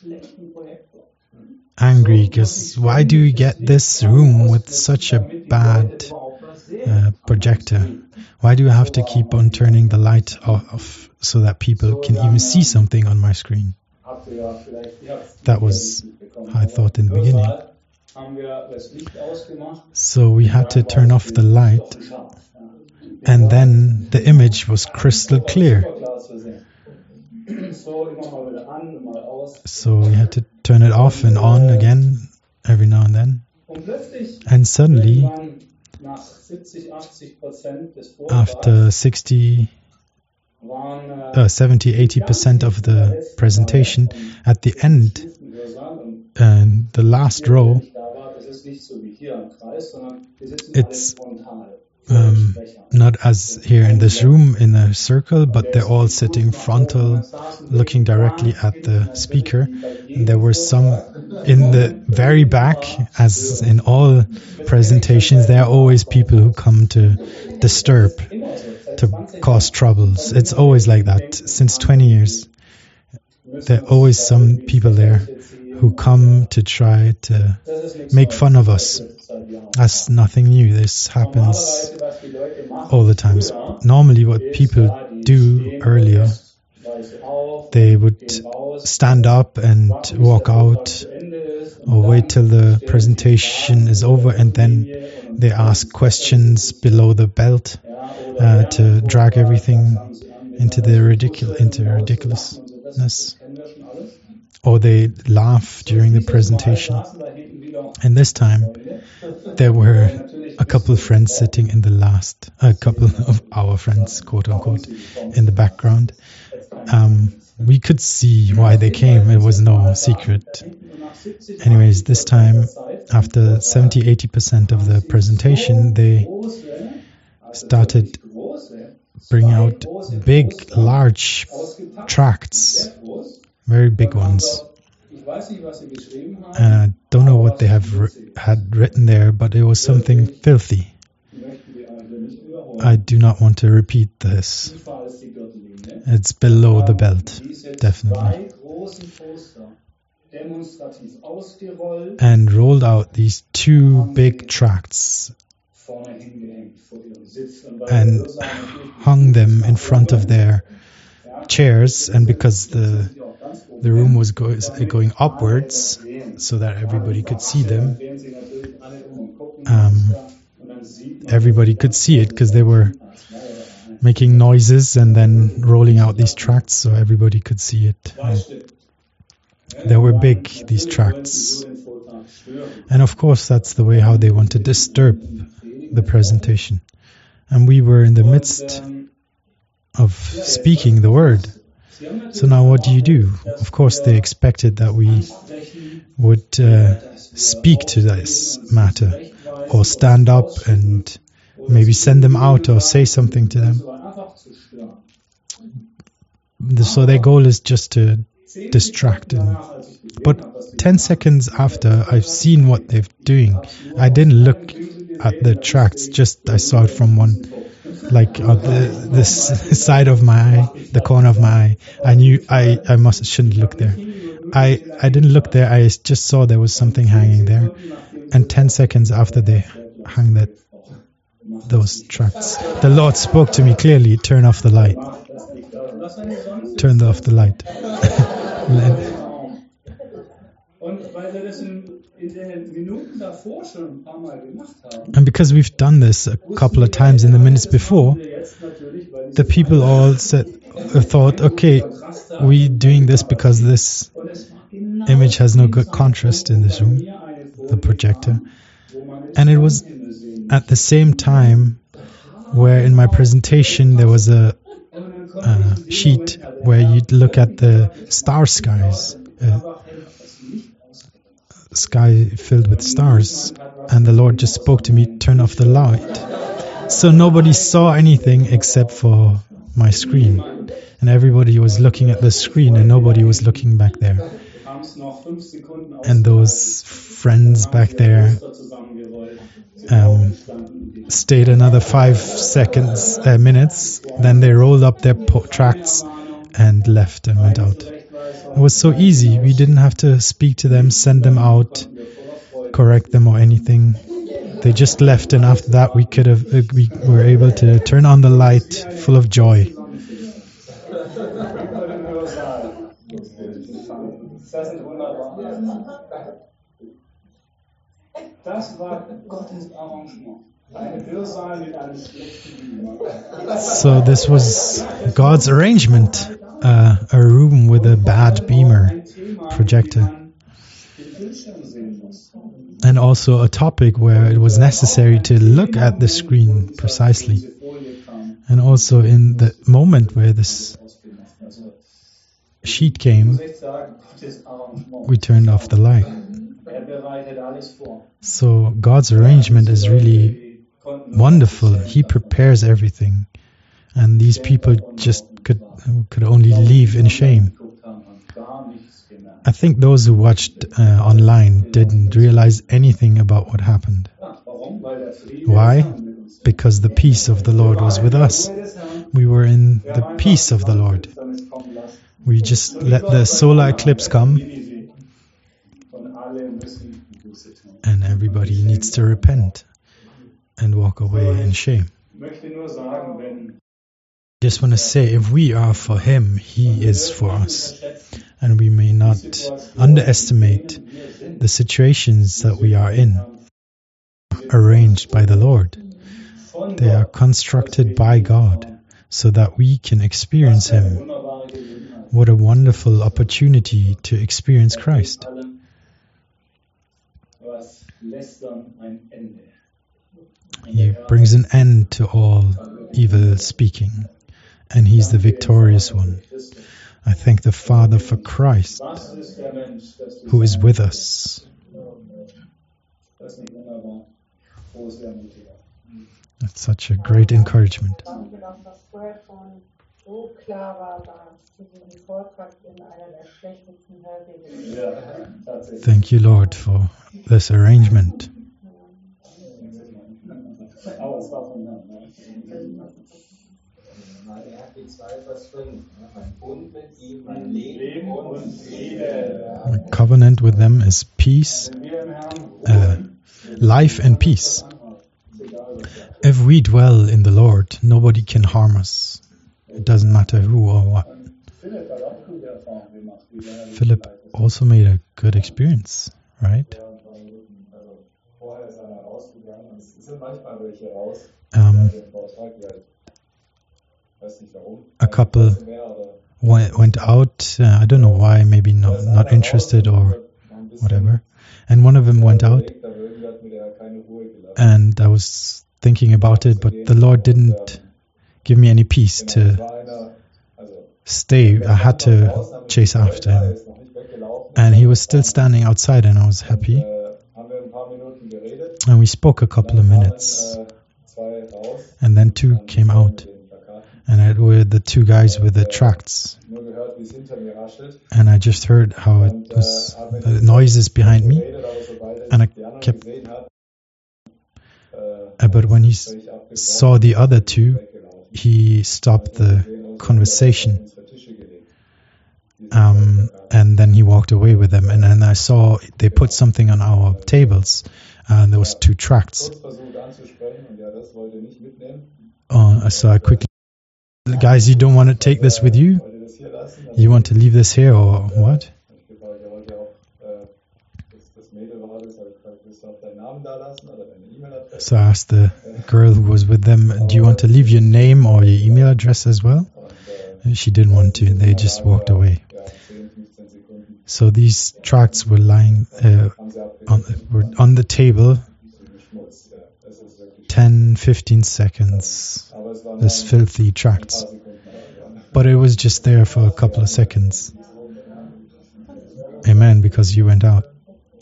angry because why do you get this room with such a bad projector? Why do I have to keep on turning the light off so that people can even see something on my screen? That was how I thought in the beginning. So we had to turn off the light, and then the image was crystal clear. So we had to turn it off and on again every now and then. And suddenly, after 70-80% of the presentation, at the end, the last row, it's not as here in this room in a circle, but they're all sitting frontal, looking directly at the speaker. And there were some in the very back, as in all presentations, there are always people who come to disturb, to cause troubles. It's always like that. Since 20 years, there are always some people there who come to try to make fun of us. That's nothing new. This happens all the time. Normally what people do earlier, they would stand up and walk out or wait till the presentation is over, and then they ask questions below the belt to drag everything into ridiculousness. Or they laugh during the presentation. And this time, there were a couple of friends sitting in a couple of our friends, quote unquote, in the background. We could see why they came. It was no secret. Anyways, this time, after 70-80% of the presentation, they started bringing out big, large tracts, very big ones. And I don't know what they had written there, but it was something filthy. I do not want to repeat this. It's below the belt, definitely. And rolled out these two big tracts and hung them in front of their chairs, and because the room was going upwards so that everybody could see them, everybody could see it because they were making noises and then rolling out these tracts so everybody could see it. They were big, these tracts. And of course, that's the way how they want to disturb the presentation. And we were in the midst of speaking the word. So now what do? Of course, they expected that we would speak to this matter or stand up and maybe send them out or say something to them. So their goal is just to distract them. But 10 seconds after I've seen what they're doing, I didn't look at the tracts, just I saw it from one, like on this side of my eye, the corner of my eye. I knew I shouldn't look there. I didn't look there, I just saw there was something hanging there. And 10 seconds after they hung those tracts, the Lord spoke to me clearly, turn off the light. Turned off the light. And because we've done this a couple of times in the minutes before, the people all thought, okay, we're doing this because this image has no good contrast in this room, the projector. And it was at the same time where in my presentation there was a sheet where you'd look at the star skies, sky filled with stars, and the Lord just spoke to me, turn off the light. So nobody saw anything except for my screen, and everybody was looking at the screen and nobody was looking back there. And those friends back there stayed another 5 minutes, then they rolled up their tracts and left and went out. It was so easy. We didn't have to speak to them, send them out, correct them or anything. They just left, and after that we were able to turn on the light full of joy. So this was God's arrangement, a room with a bad beamer projector. And also a topic where it was necessary to look at the screen precisely. And also in the moment where this sheet came, we turned off the light. So God's arrangement is really wonderful. He prepares everything. And these people just could only leave in shame. I think those who watched online didn't realize anything about what happened. Why? Because the peace of the Lord was with us. We were in the peace of the Lord. We just let the solar eclipse come, and everybody needs to repent and walk away in shame. Just want to say, if we are for Him, He is for us. And we may not underestimate the situations that we are in, arranged by the Lord. They are constructed by God so that we can experience Him. What a wonderful opportunity to experience Christ. He brings an end to all evil speaking, and He's the victorious one. I thank the Father for Christ, who is with us. That's such a great encouragement. Thank you, Lord, for this arrangement. My covenant with them is peace, life and peace. If we dwell in the Lord, nobody can harm us. It doesn't matter who or what. Philip also made a good experience, right? A couple went out. I don't know why, maybe not interested or whatever. And one of them went out. And I was thinking about it, but the Lord didn't give me any peace to stay. I had to chase after him. And he was still standing outside, and I was happy. And we spoke a couple of minutes. And then two came out. And it were the two guys with the tracts. And I just heard how it was noises behind me. And I kept... but when he saw the other two, he stopped the conversation. And then he walked away with them. And then I saw they put something on our tables. And there was two tracts. So I quickly... Guys, you don't want to take this with you? You want to leave this here or what? So I asked the girl who was with them, do you want to leave your name or your email address as well? And she didn't want to. They just walked away. So these tracts were lying on the table. 10, 15 seconds. This filthy tracts. But it was just there for a couple of seconds. Amen, because you went out.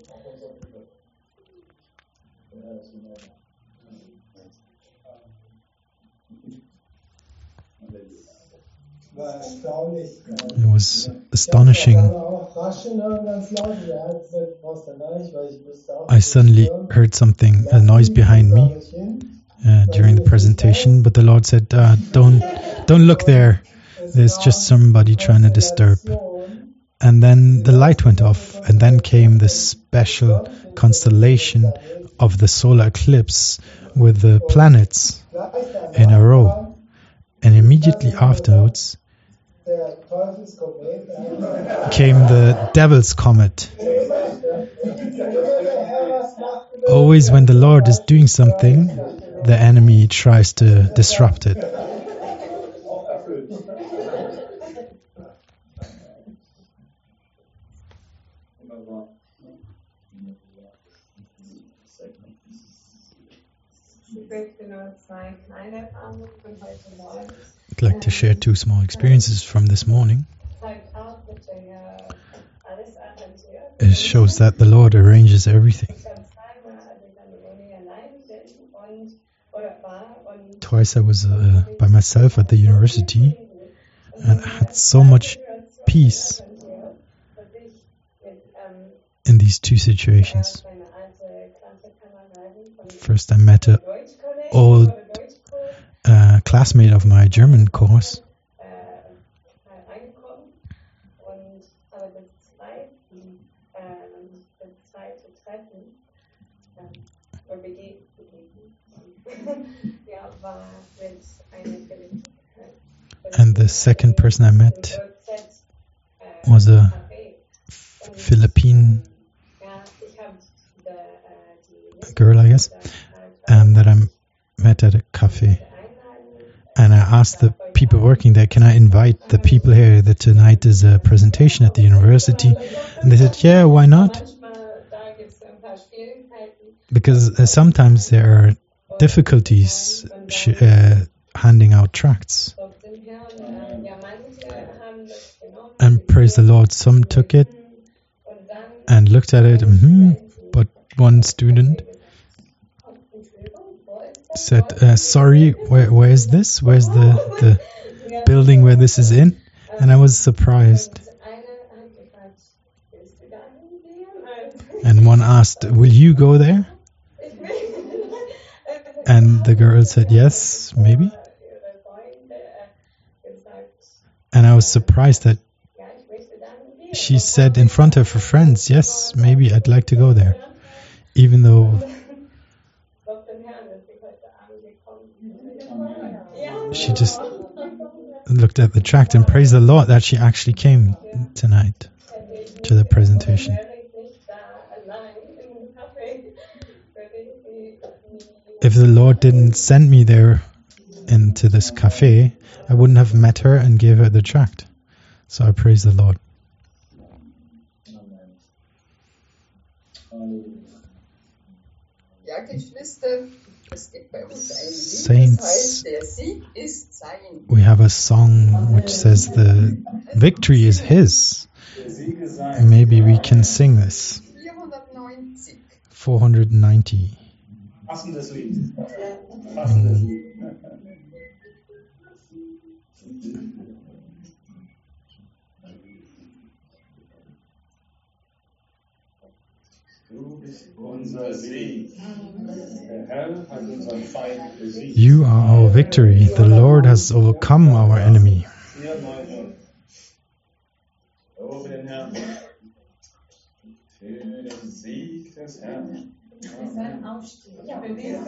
It was astonishing. I suddenly heard something, a noise behind me during the presentation, but the Lord said, don't look there. There's just somebody trying to disturb. And then the light went off, and then came the special constellation of the solar eclipse with the planets in a row. And immediately afterwards came the Devil's Comet. Always when the Lord is doing something, the enemy tries to disrupt it. I'd like to share two small experiences from this morning. It shows that the Lord arranges everything. Twice I was by myself at the university, and I had so much peace in these two situations. First, I met an old classmate of my German course. And the second person I met was a Philippine girl, I guess, that I met at a cafe. And I asked the people working there, can I invite the people here that tonight is a presentation at the university? And they said, yeah, why not? Because sometimes there are difficulties handing out tracts. And praise the Lord, some took it and looked at it, but one student said, sorry, where is this? Where's the building where this is in? And I was surprised. And one asked, will you go there? And the girl said, yes, maybe. And I was surprised that she said in front of her friends, yes, maybe I'd like to go there. Even though she just looked at the tract, and praise the Lord that she actually came tonight to the presentation. if the Lord didn't send me there into this cafe, I wouldn't have met her and gave her the tract. So I praise the Lord. Ja, Geschwister, es gibt bei uns ein Lied, Saints, das heißt, der Sieg ist sein. we have a song which says the victory is His. Maybe we can sing this. 490. 490. Passendes Lied. Passendes Lied. Du bist unser Sieg. Der Herr hat unseren Feind besiegt. You are our victory. The Lord has overcome our enemy. Hier Leute, lobe den Herrn für den Sieg des Herrn. Sein Aufstieg. Ja,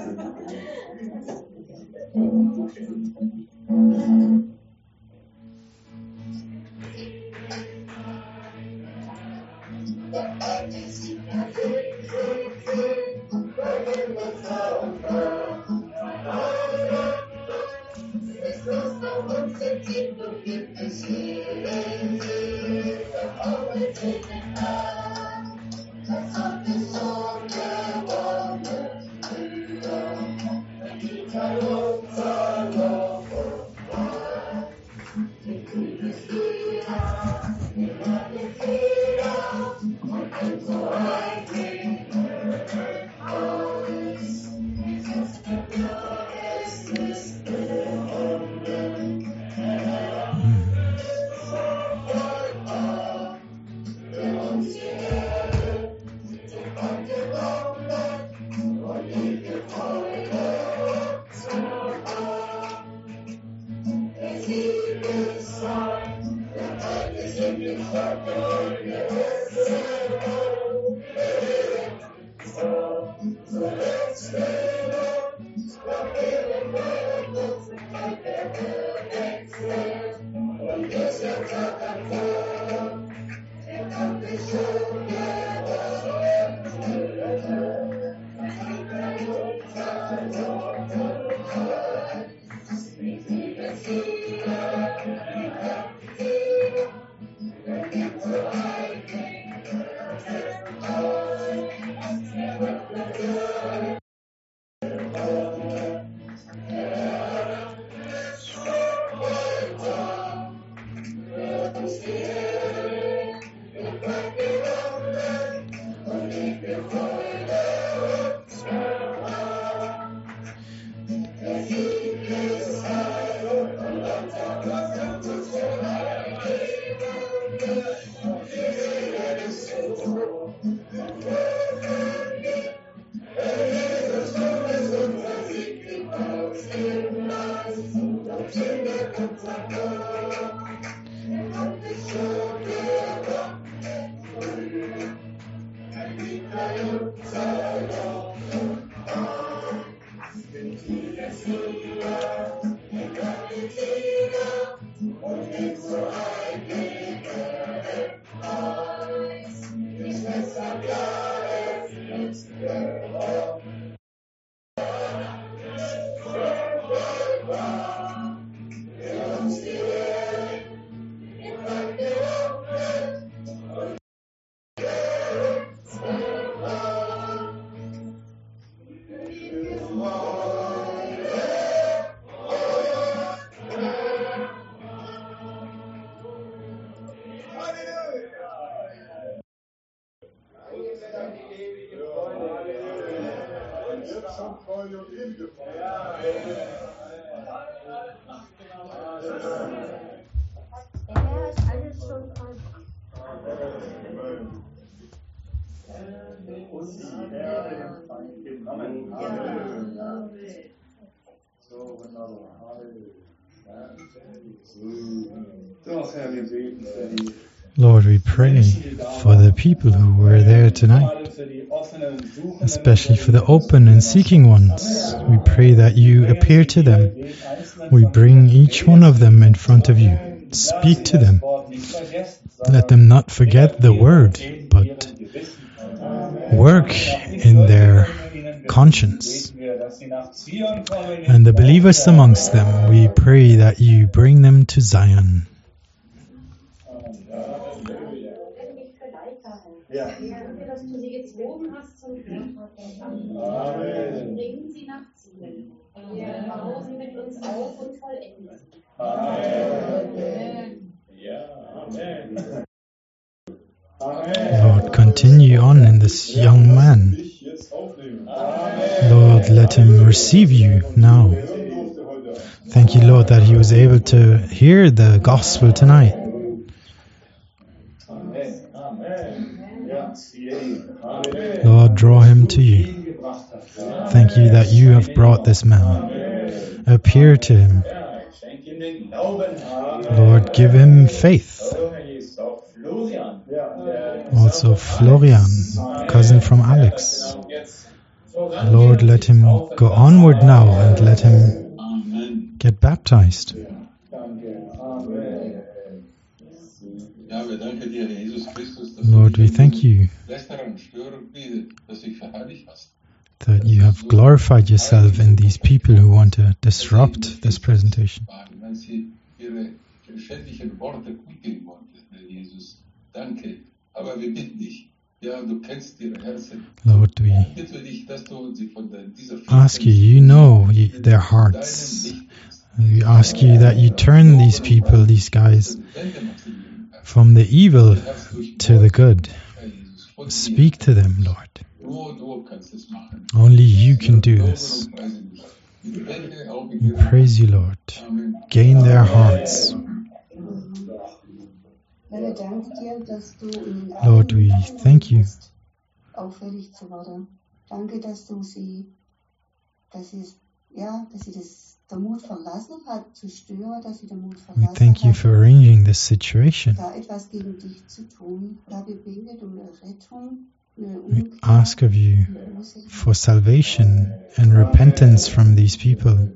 Lord, we pray for the people who were there tonight, especially for the open and seeking ones. We pray that you appear to them. We bring each one of them in front of you. Speak to them. Let them not forget the word, but work in their conscience dass sie nach Zion kommen. And the believers amongst them, we pray that you bring them to Zion. Ja. Danke, dass du sie gezogen hast zum Vortrag. Amen. Bringen sie nach Ziel. Bauen sie mit uns auf und vollenden sie. Amen. Ja, Amen. Lord, continue on in this young man. Lord, let him receive you now. Thank you, Lord, that he was able to hear the gospel tonight. Lord, draw him to you. Thank you that you have brought this man. Appear to him. Lord, give him faith. Also Florian, cousin from Alex. Lord, let him go onward now and let him get baptized. Lord, we thank you that you have glorified yourself in these people who want to disrupt this presentation. Lord, we ask you, you know their hearts. We ask you that you turn these people, these guys, from the evil to the good. Speak to them, Lord. Only you can do this. We praise you, Lord. Gain their hearts. Lord, we thank you. Auffällig zu werden. Danke, dass du sie, dass sie den Mut verlassen hat, zu stören, dass sie den Mut We verlassen thank you hat, for arranging this situation. da etwas gegen dich zu tun. Da betet um Rettung, We ask of you for salvation and repentance from these people.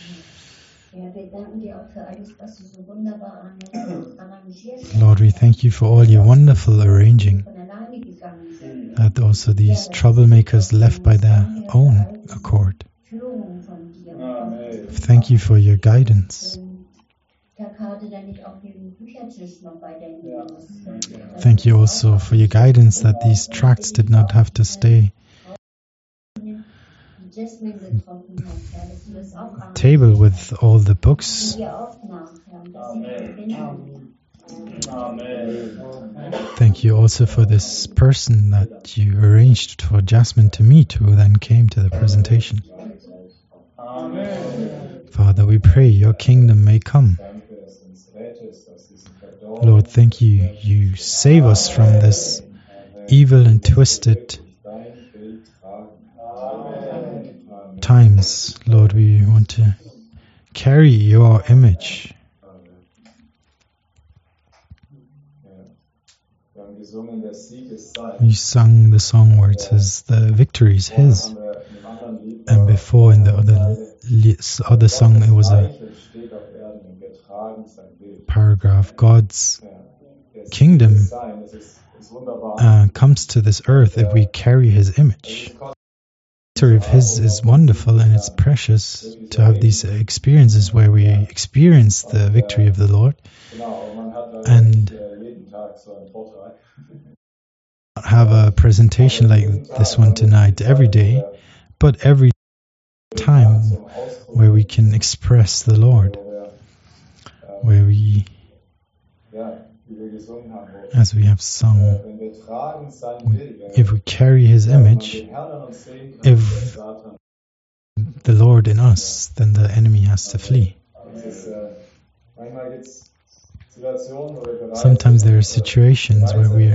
Lord, we thank you for all your wonderful arranging. That also these troublemakers left by their own accord. Thank you for your guidance. Thank you also for your guidance that these tracts did not have to stay. Table with all the books. Thank you also for this person that you arranged for Jasmine to meet, who then came to the presentation. Father, we pray your kingdom may come. Lord, thank you. You save us from this evil and twisted times. Lord, we want to carry your image. We sung the song where it says the victory is his. And before in the other song it was a paragraph. God's kingdom comes to this earth if we carry his image. The victory of his is wonderful, and it's precious to have these experiences where we experience the victory of the Lord and have a presentation like this one tonight every day, but every time where we can express the Lord, where we, as we have sung, if we carry his image, if the Lord in us, then the enemy has to flee. Sometimes there are situations where we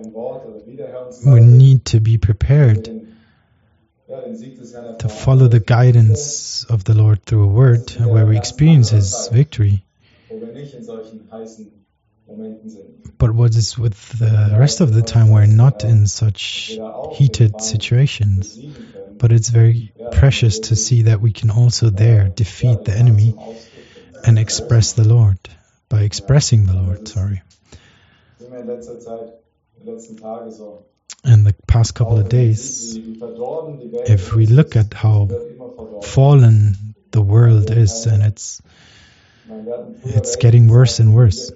need to be prepared to follow the guidance of the Lord through a word where we experience his victory. But what is with the rest of the time we're not in such heated situations, but it's very precious to see that we can also there defeat the enemy and express the Lord by expressing the Lord, In the past couple of days, if we look at how fallen the world is, and it's getting worse and worse.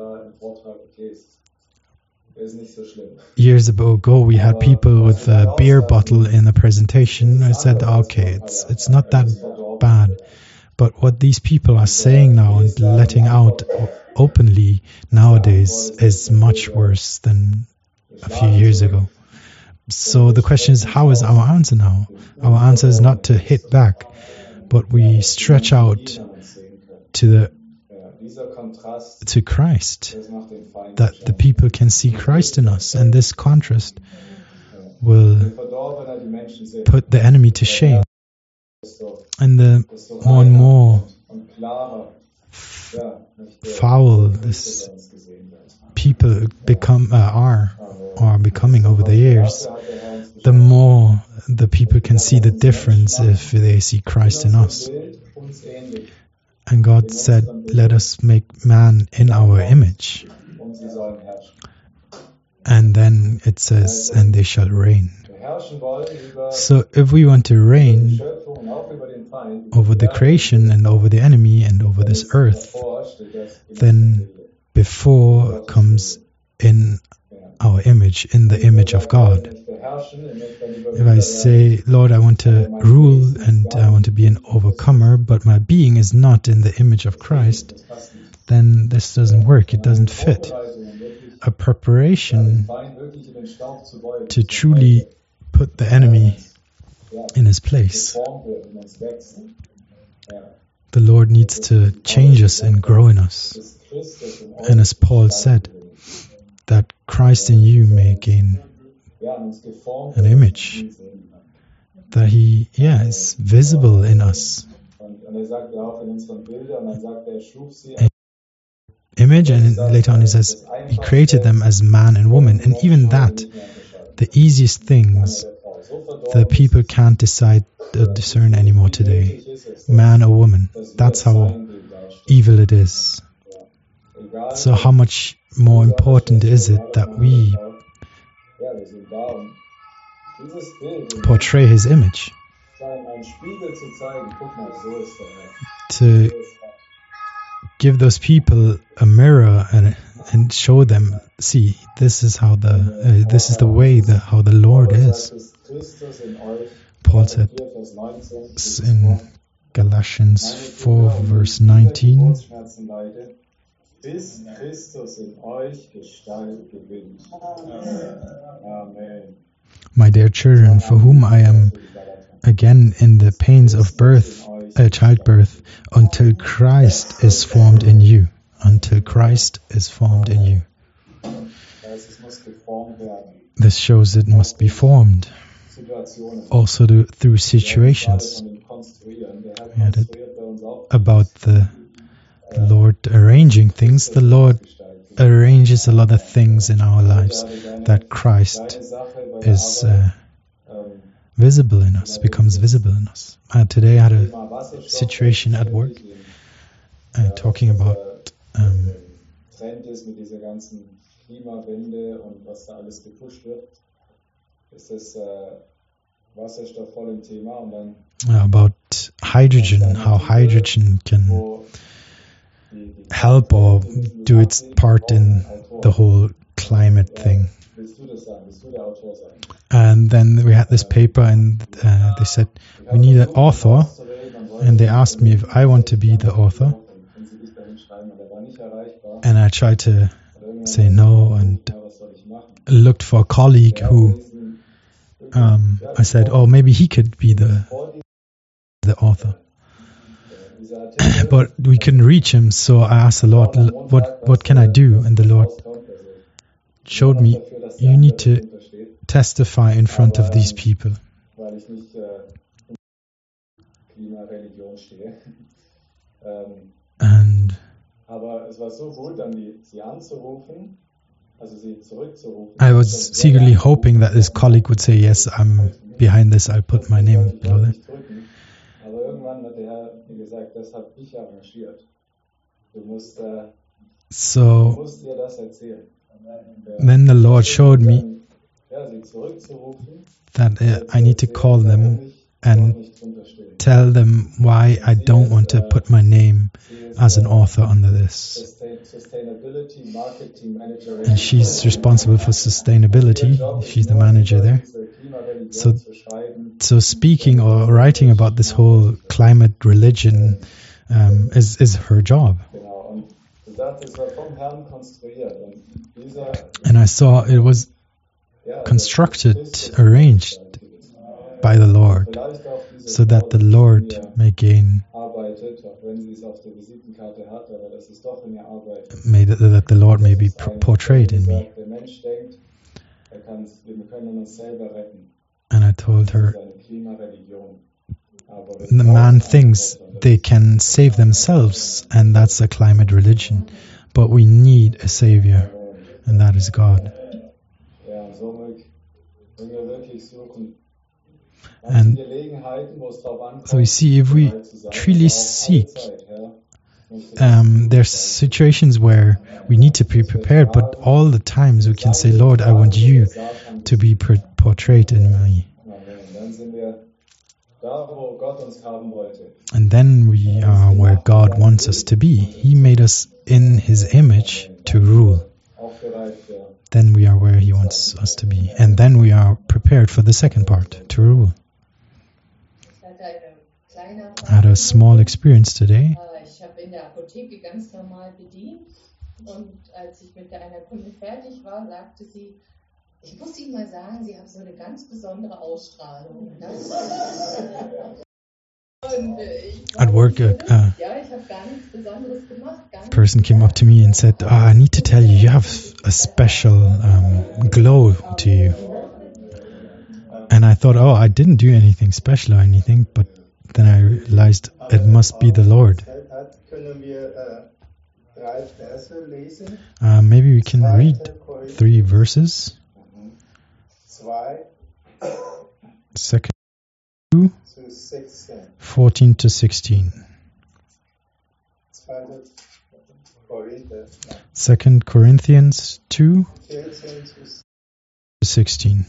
Years ago, we had people with a beer bottle in the presentation. I said, okay, it's not that bad. But what these people are saying now and letting out openly nowadays is much worse than a few years ago. So the question is, how is our answer now? Our answer is not to hit back, but we stretch out to Christ, that the people can see Christ in us, and this contrast will put the enemy to shame. And the more and more foul this people are becoming over the years, the more the people can see the difference if they see Christ in us. And God said, let us make man in our image. And then it says, and they shall reign. So if we want to reign over the creation and over the enemy and over this earth, then before comes in our image, in the image of God. If I say, Lord, I want to rule and I want to be an overcomer, but my being is not in the image of Christ, then this doesn't work. It doesn't fit. A preparation to truly put the enemy in his place. The Lord needs to change us and grow in us. And as Paul said, that Christ in you may gain an image, that he is visible in us. Image, and later on he says he created them as man and woman, and even that, the easiest things, the people can't discern anymore today, man or woman. That's how evil it is. So how much more important is it that we portray his image? To give those people a mirror and show them, see, this is how the way how the Lord is. Paul said in Galatians 4 verse 19, my dear children, for whom I am again in the pains of childbirth, until Christ is formed in you. Until Christ is formed in you. This shows it must be formed. Also through situations. We had it about the Lord arranging things. The Lord arranges a lot of things in our lives that Christ is visible in us, becomes visible in us. Today I had a situation at work talking about about hydrogen, how hydrogen can help or do its part in the whole climate thing. And then we had this paper, and they said we need an author, and they asked me if I want to be the author, and I tried to say no and looked for a colleague who I said, oh, maybe he could be the author. But we couldn't reach him, so I asked the Lord, what can I do? And the Lord showed me, you need to testify in front of these people. And I was secretly hoping that this colleague would say, yes, I'm behind this, I'll put my name below there. So then the Lord showed me that I need to call them and tell them why I don't want to put my name as an author under this. And she's responsible for sustainability. She's the manager there. So speaking or writing about this whole climate religion is her job. And I saw it was constructed, arranged by the Lord, so that the Lord may gain, that the Lord may be portrayed in me. And I told her, the man thinks they can save themselves, and that's a climate religion. But we need a savior, and that is God. And so we see, if we truly seek, there's situations where we need to be prepared, but all the times we can say, Lord, I want you to be portrayed in me. And then we are where God wants us to be. He made us in His image to rule. Then we are where He wants us to be. And then we are prepared for the second part, to rule. I had a small experience today. Ich habe in der Apotheke ganz normal bedient und als ich mit einer Kunde fertig war, sagte sie, ich muss Ihnen mal sagen, Sie haben so eine ganz besondere Ausstrahlung. At work, a person came up to me and said, I need to tell you, you have a special glow to you. And I thought, I didn't do anything special or anything, but then I realized it must be the Lord. Maybe we can read 3 verses. 2, 14 to 16. 2 Corinthians 2, 16.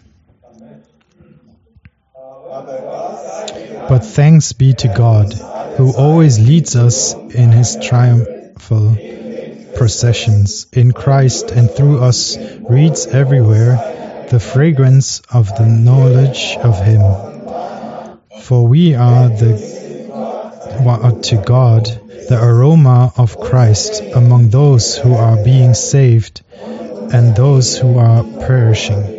But thanks be to God, who always leads us in His triumphal processions in Christ, and through us reads everywhere the fragrance of the knowledge of Him. For we are to God the aroma of Christ among those who are being saved and those who are perishing.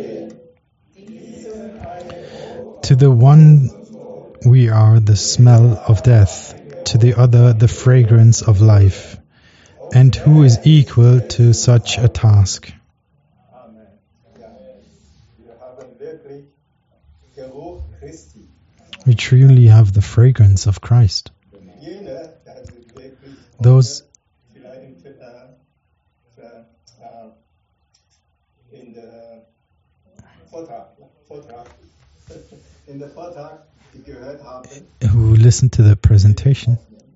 To the one we are the smell of death, to the other the fragrance of life. And who is equal to such a task? We truly have the fragrance of Christ. Those who listened to the presentation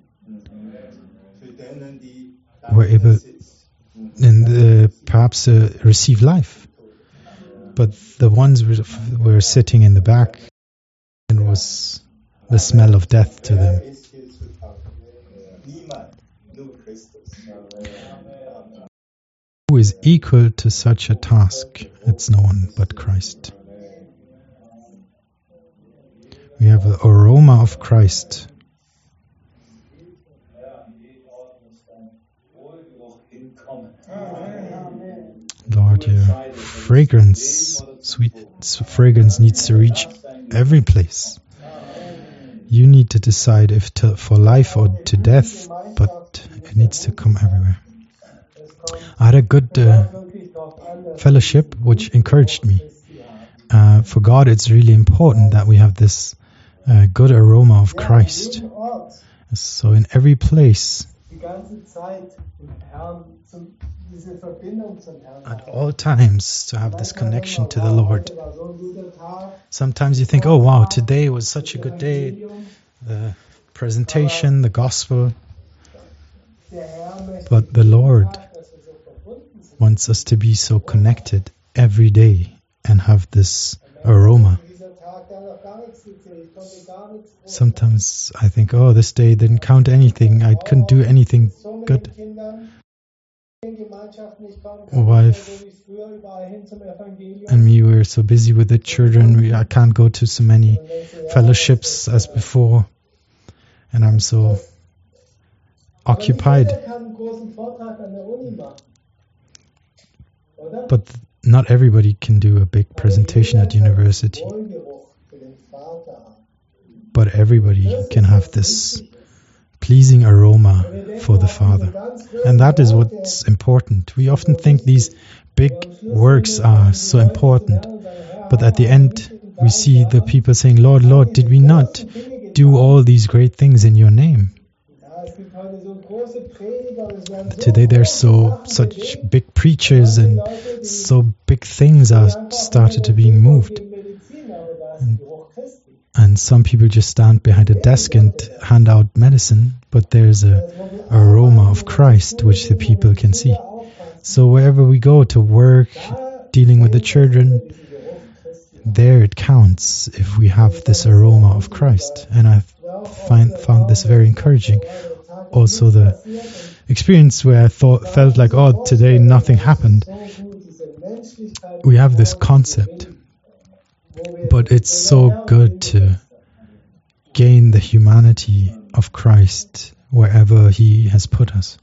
were able and perhaps receive life, but the ones were sitting in the back, and it was the smell of death to them. Who is equal to such a task? It's no one but Christ. We have the aroma of Christ. Lord, your fragrance, sweet fragrance, needs to reach every place. You need to decide if for life or to death, but it needs to come everywhere. I had a good fellowship which encouraged me. For God, it's really important that we have this good aroma of Christ. So in every place, at all times, to have this connection to the Lord. Sometimes you think, oh wow, today was such a good day. The presentation, the gospel. But the Lord wants us to be so connected every day and have this aroma. Sometimes I think, oh, this day didn't count anything. I couldn't do anything good. Wife and me were so busy with the children. I can't go to so many fellowships as before. And I'm so occupied. But not everybody can do a big presentation at university. But everybody can have this pleasing aroma for the Father. And that is what's important. We often think these big works are so important. But at the end, we see the people saying, Lord, Lord, did we not do all these great things in your name? Today there's such big preachers and so big things are started to being moved. And some people just stand behind a desk and hand out medicine, but there's an aroma of Christ which the people can see. So wherever we go to work, dealing with the children, there it counts if we have this aroma of Christ. And I found this very encouraging. Also the experience where I felt like, oh, today nothing happened. We have this concept. But it's so good to gain the humanity of Christ wherever He has put us.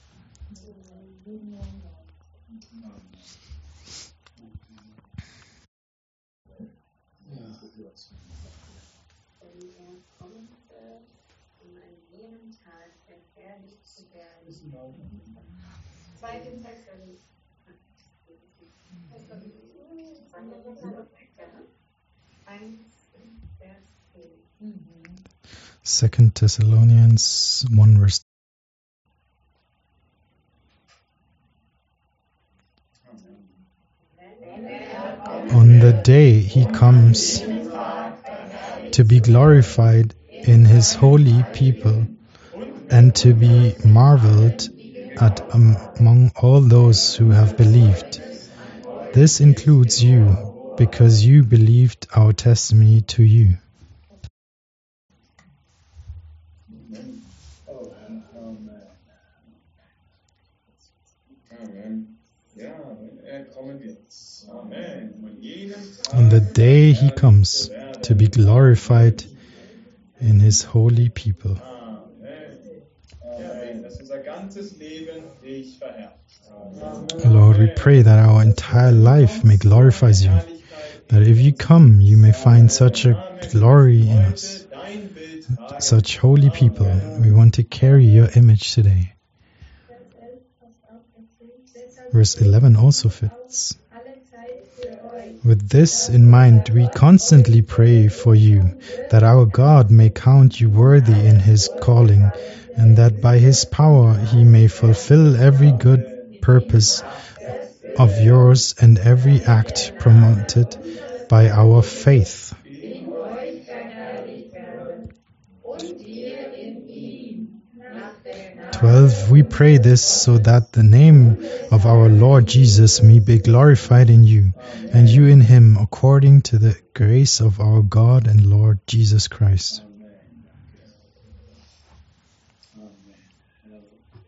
Second Thessalonians 1 verse. On the day He comes to be glorified in His holy people and to be marveled at among all those who have believed. This includes you, because you believed our testimony to you. On the day He comes to be glorified in His holy people. Lord, we pray that our entire life may glorify You. That if You come, You may find such a glory in us. Such holy people. We want to carry Your image today. Verse 11 also fits. With this in mind, we constantly pray for you, that our God may count you worthy in His calling, and that by His power He may fulfill every good purpose of yours and every act promoted by our faith. 12. We pray this so that the name of our Lord Jesus may be glorified in you, and you in Him, according to the grace of our God and Lord Jesus Christ.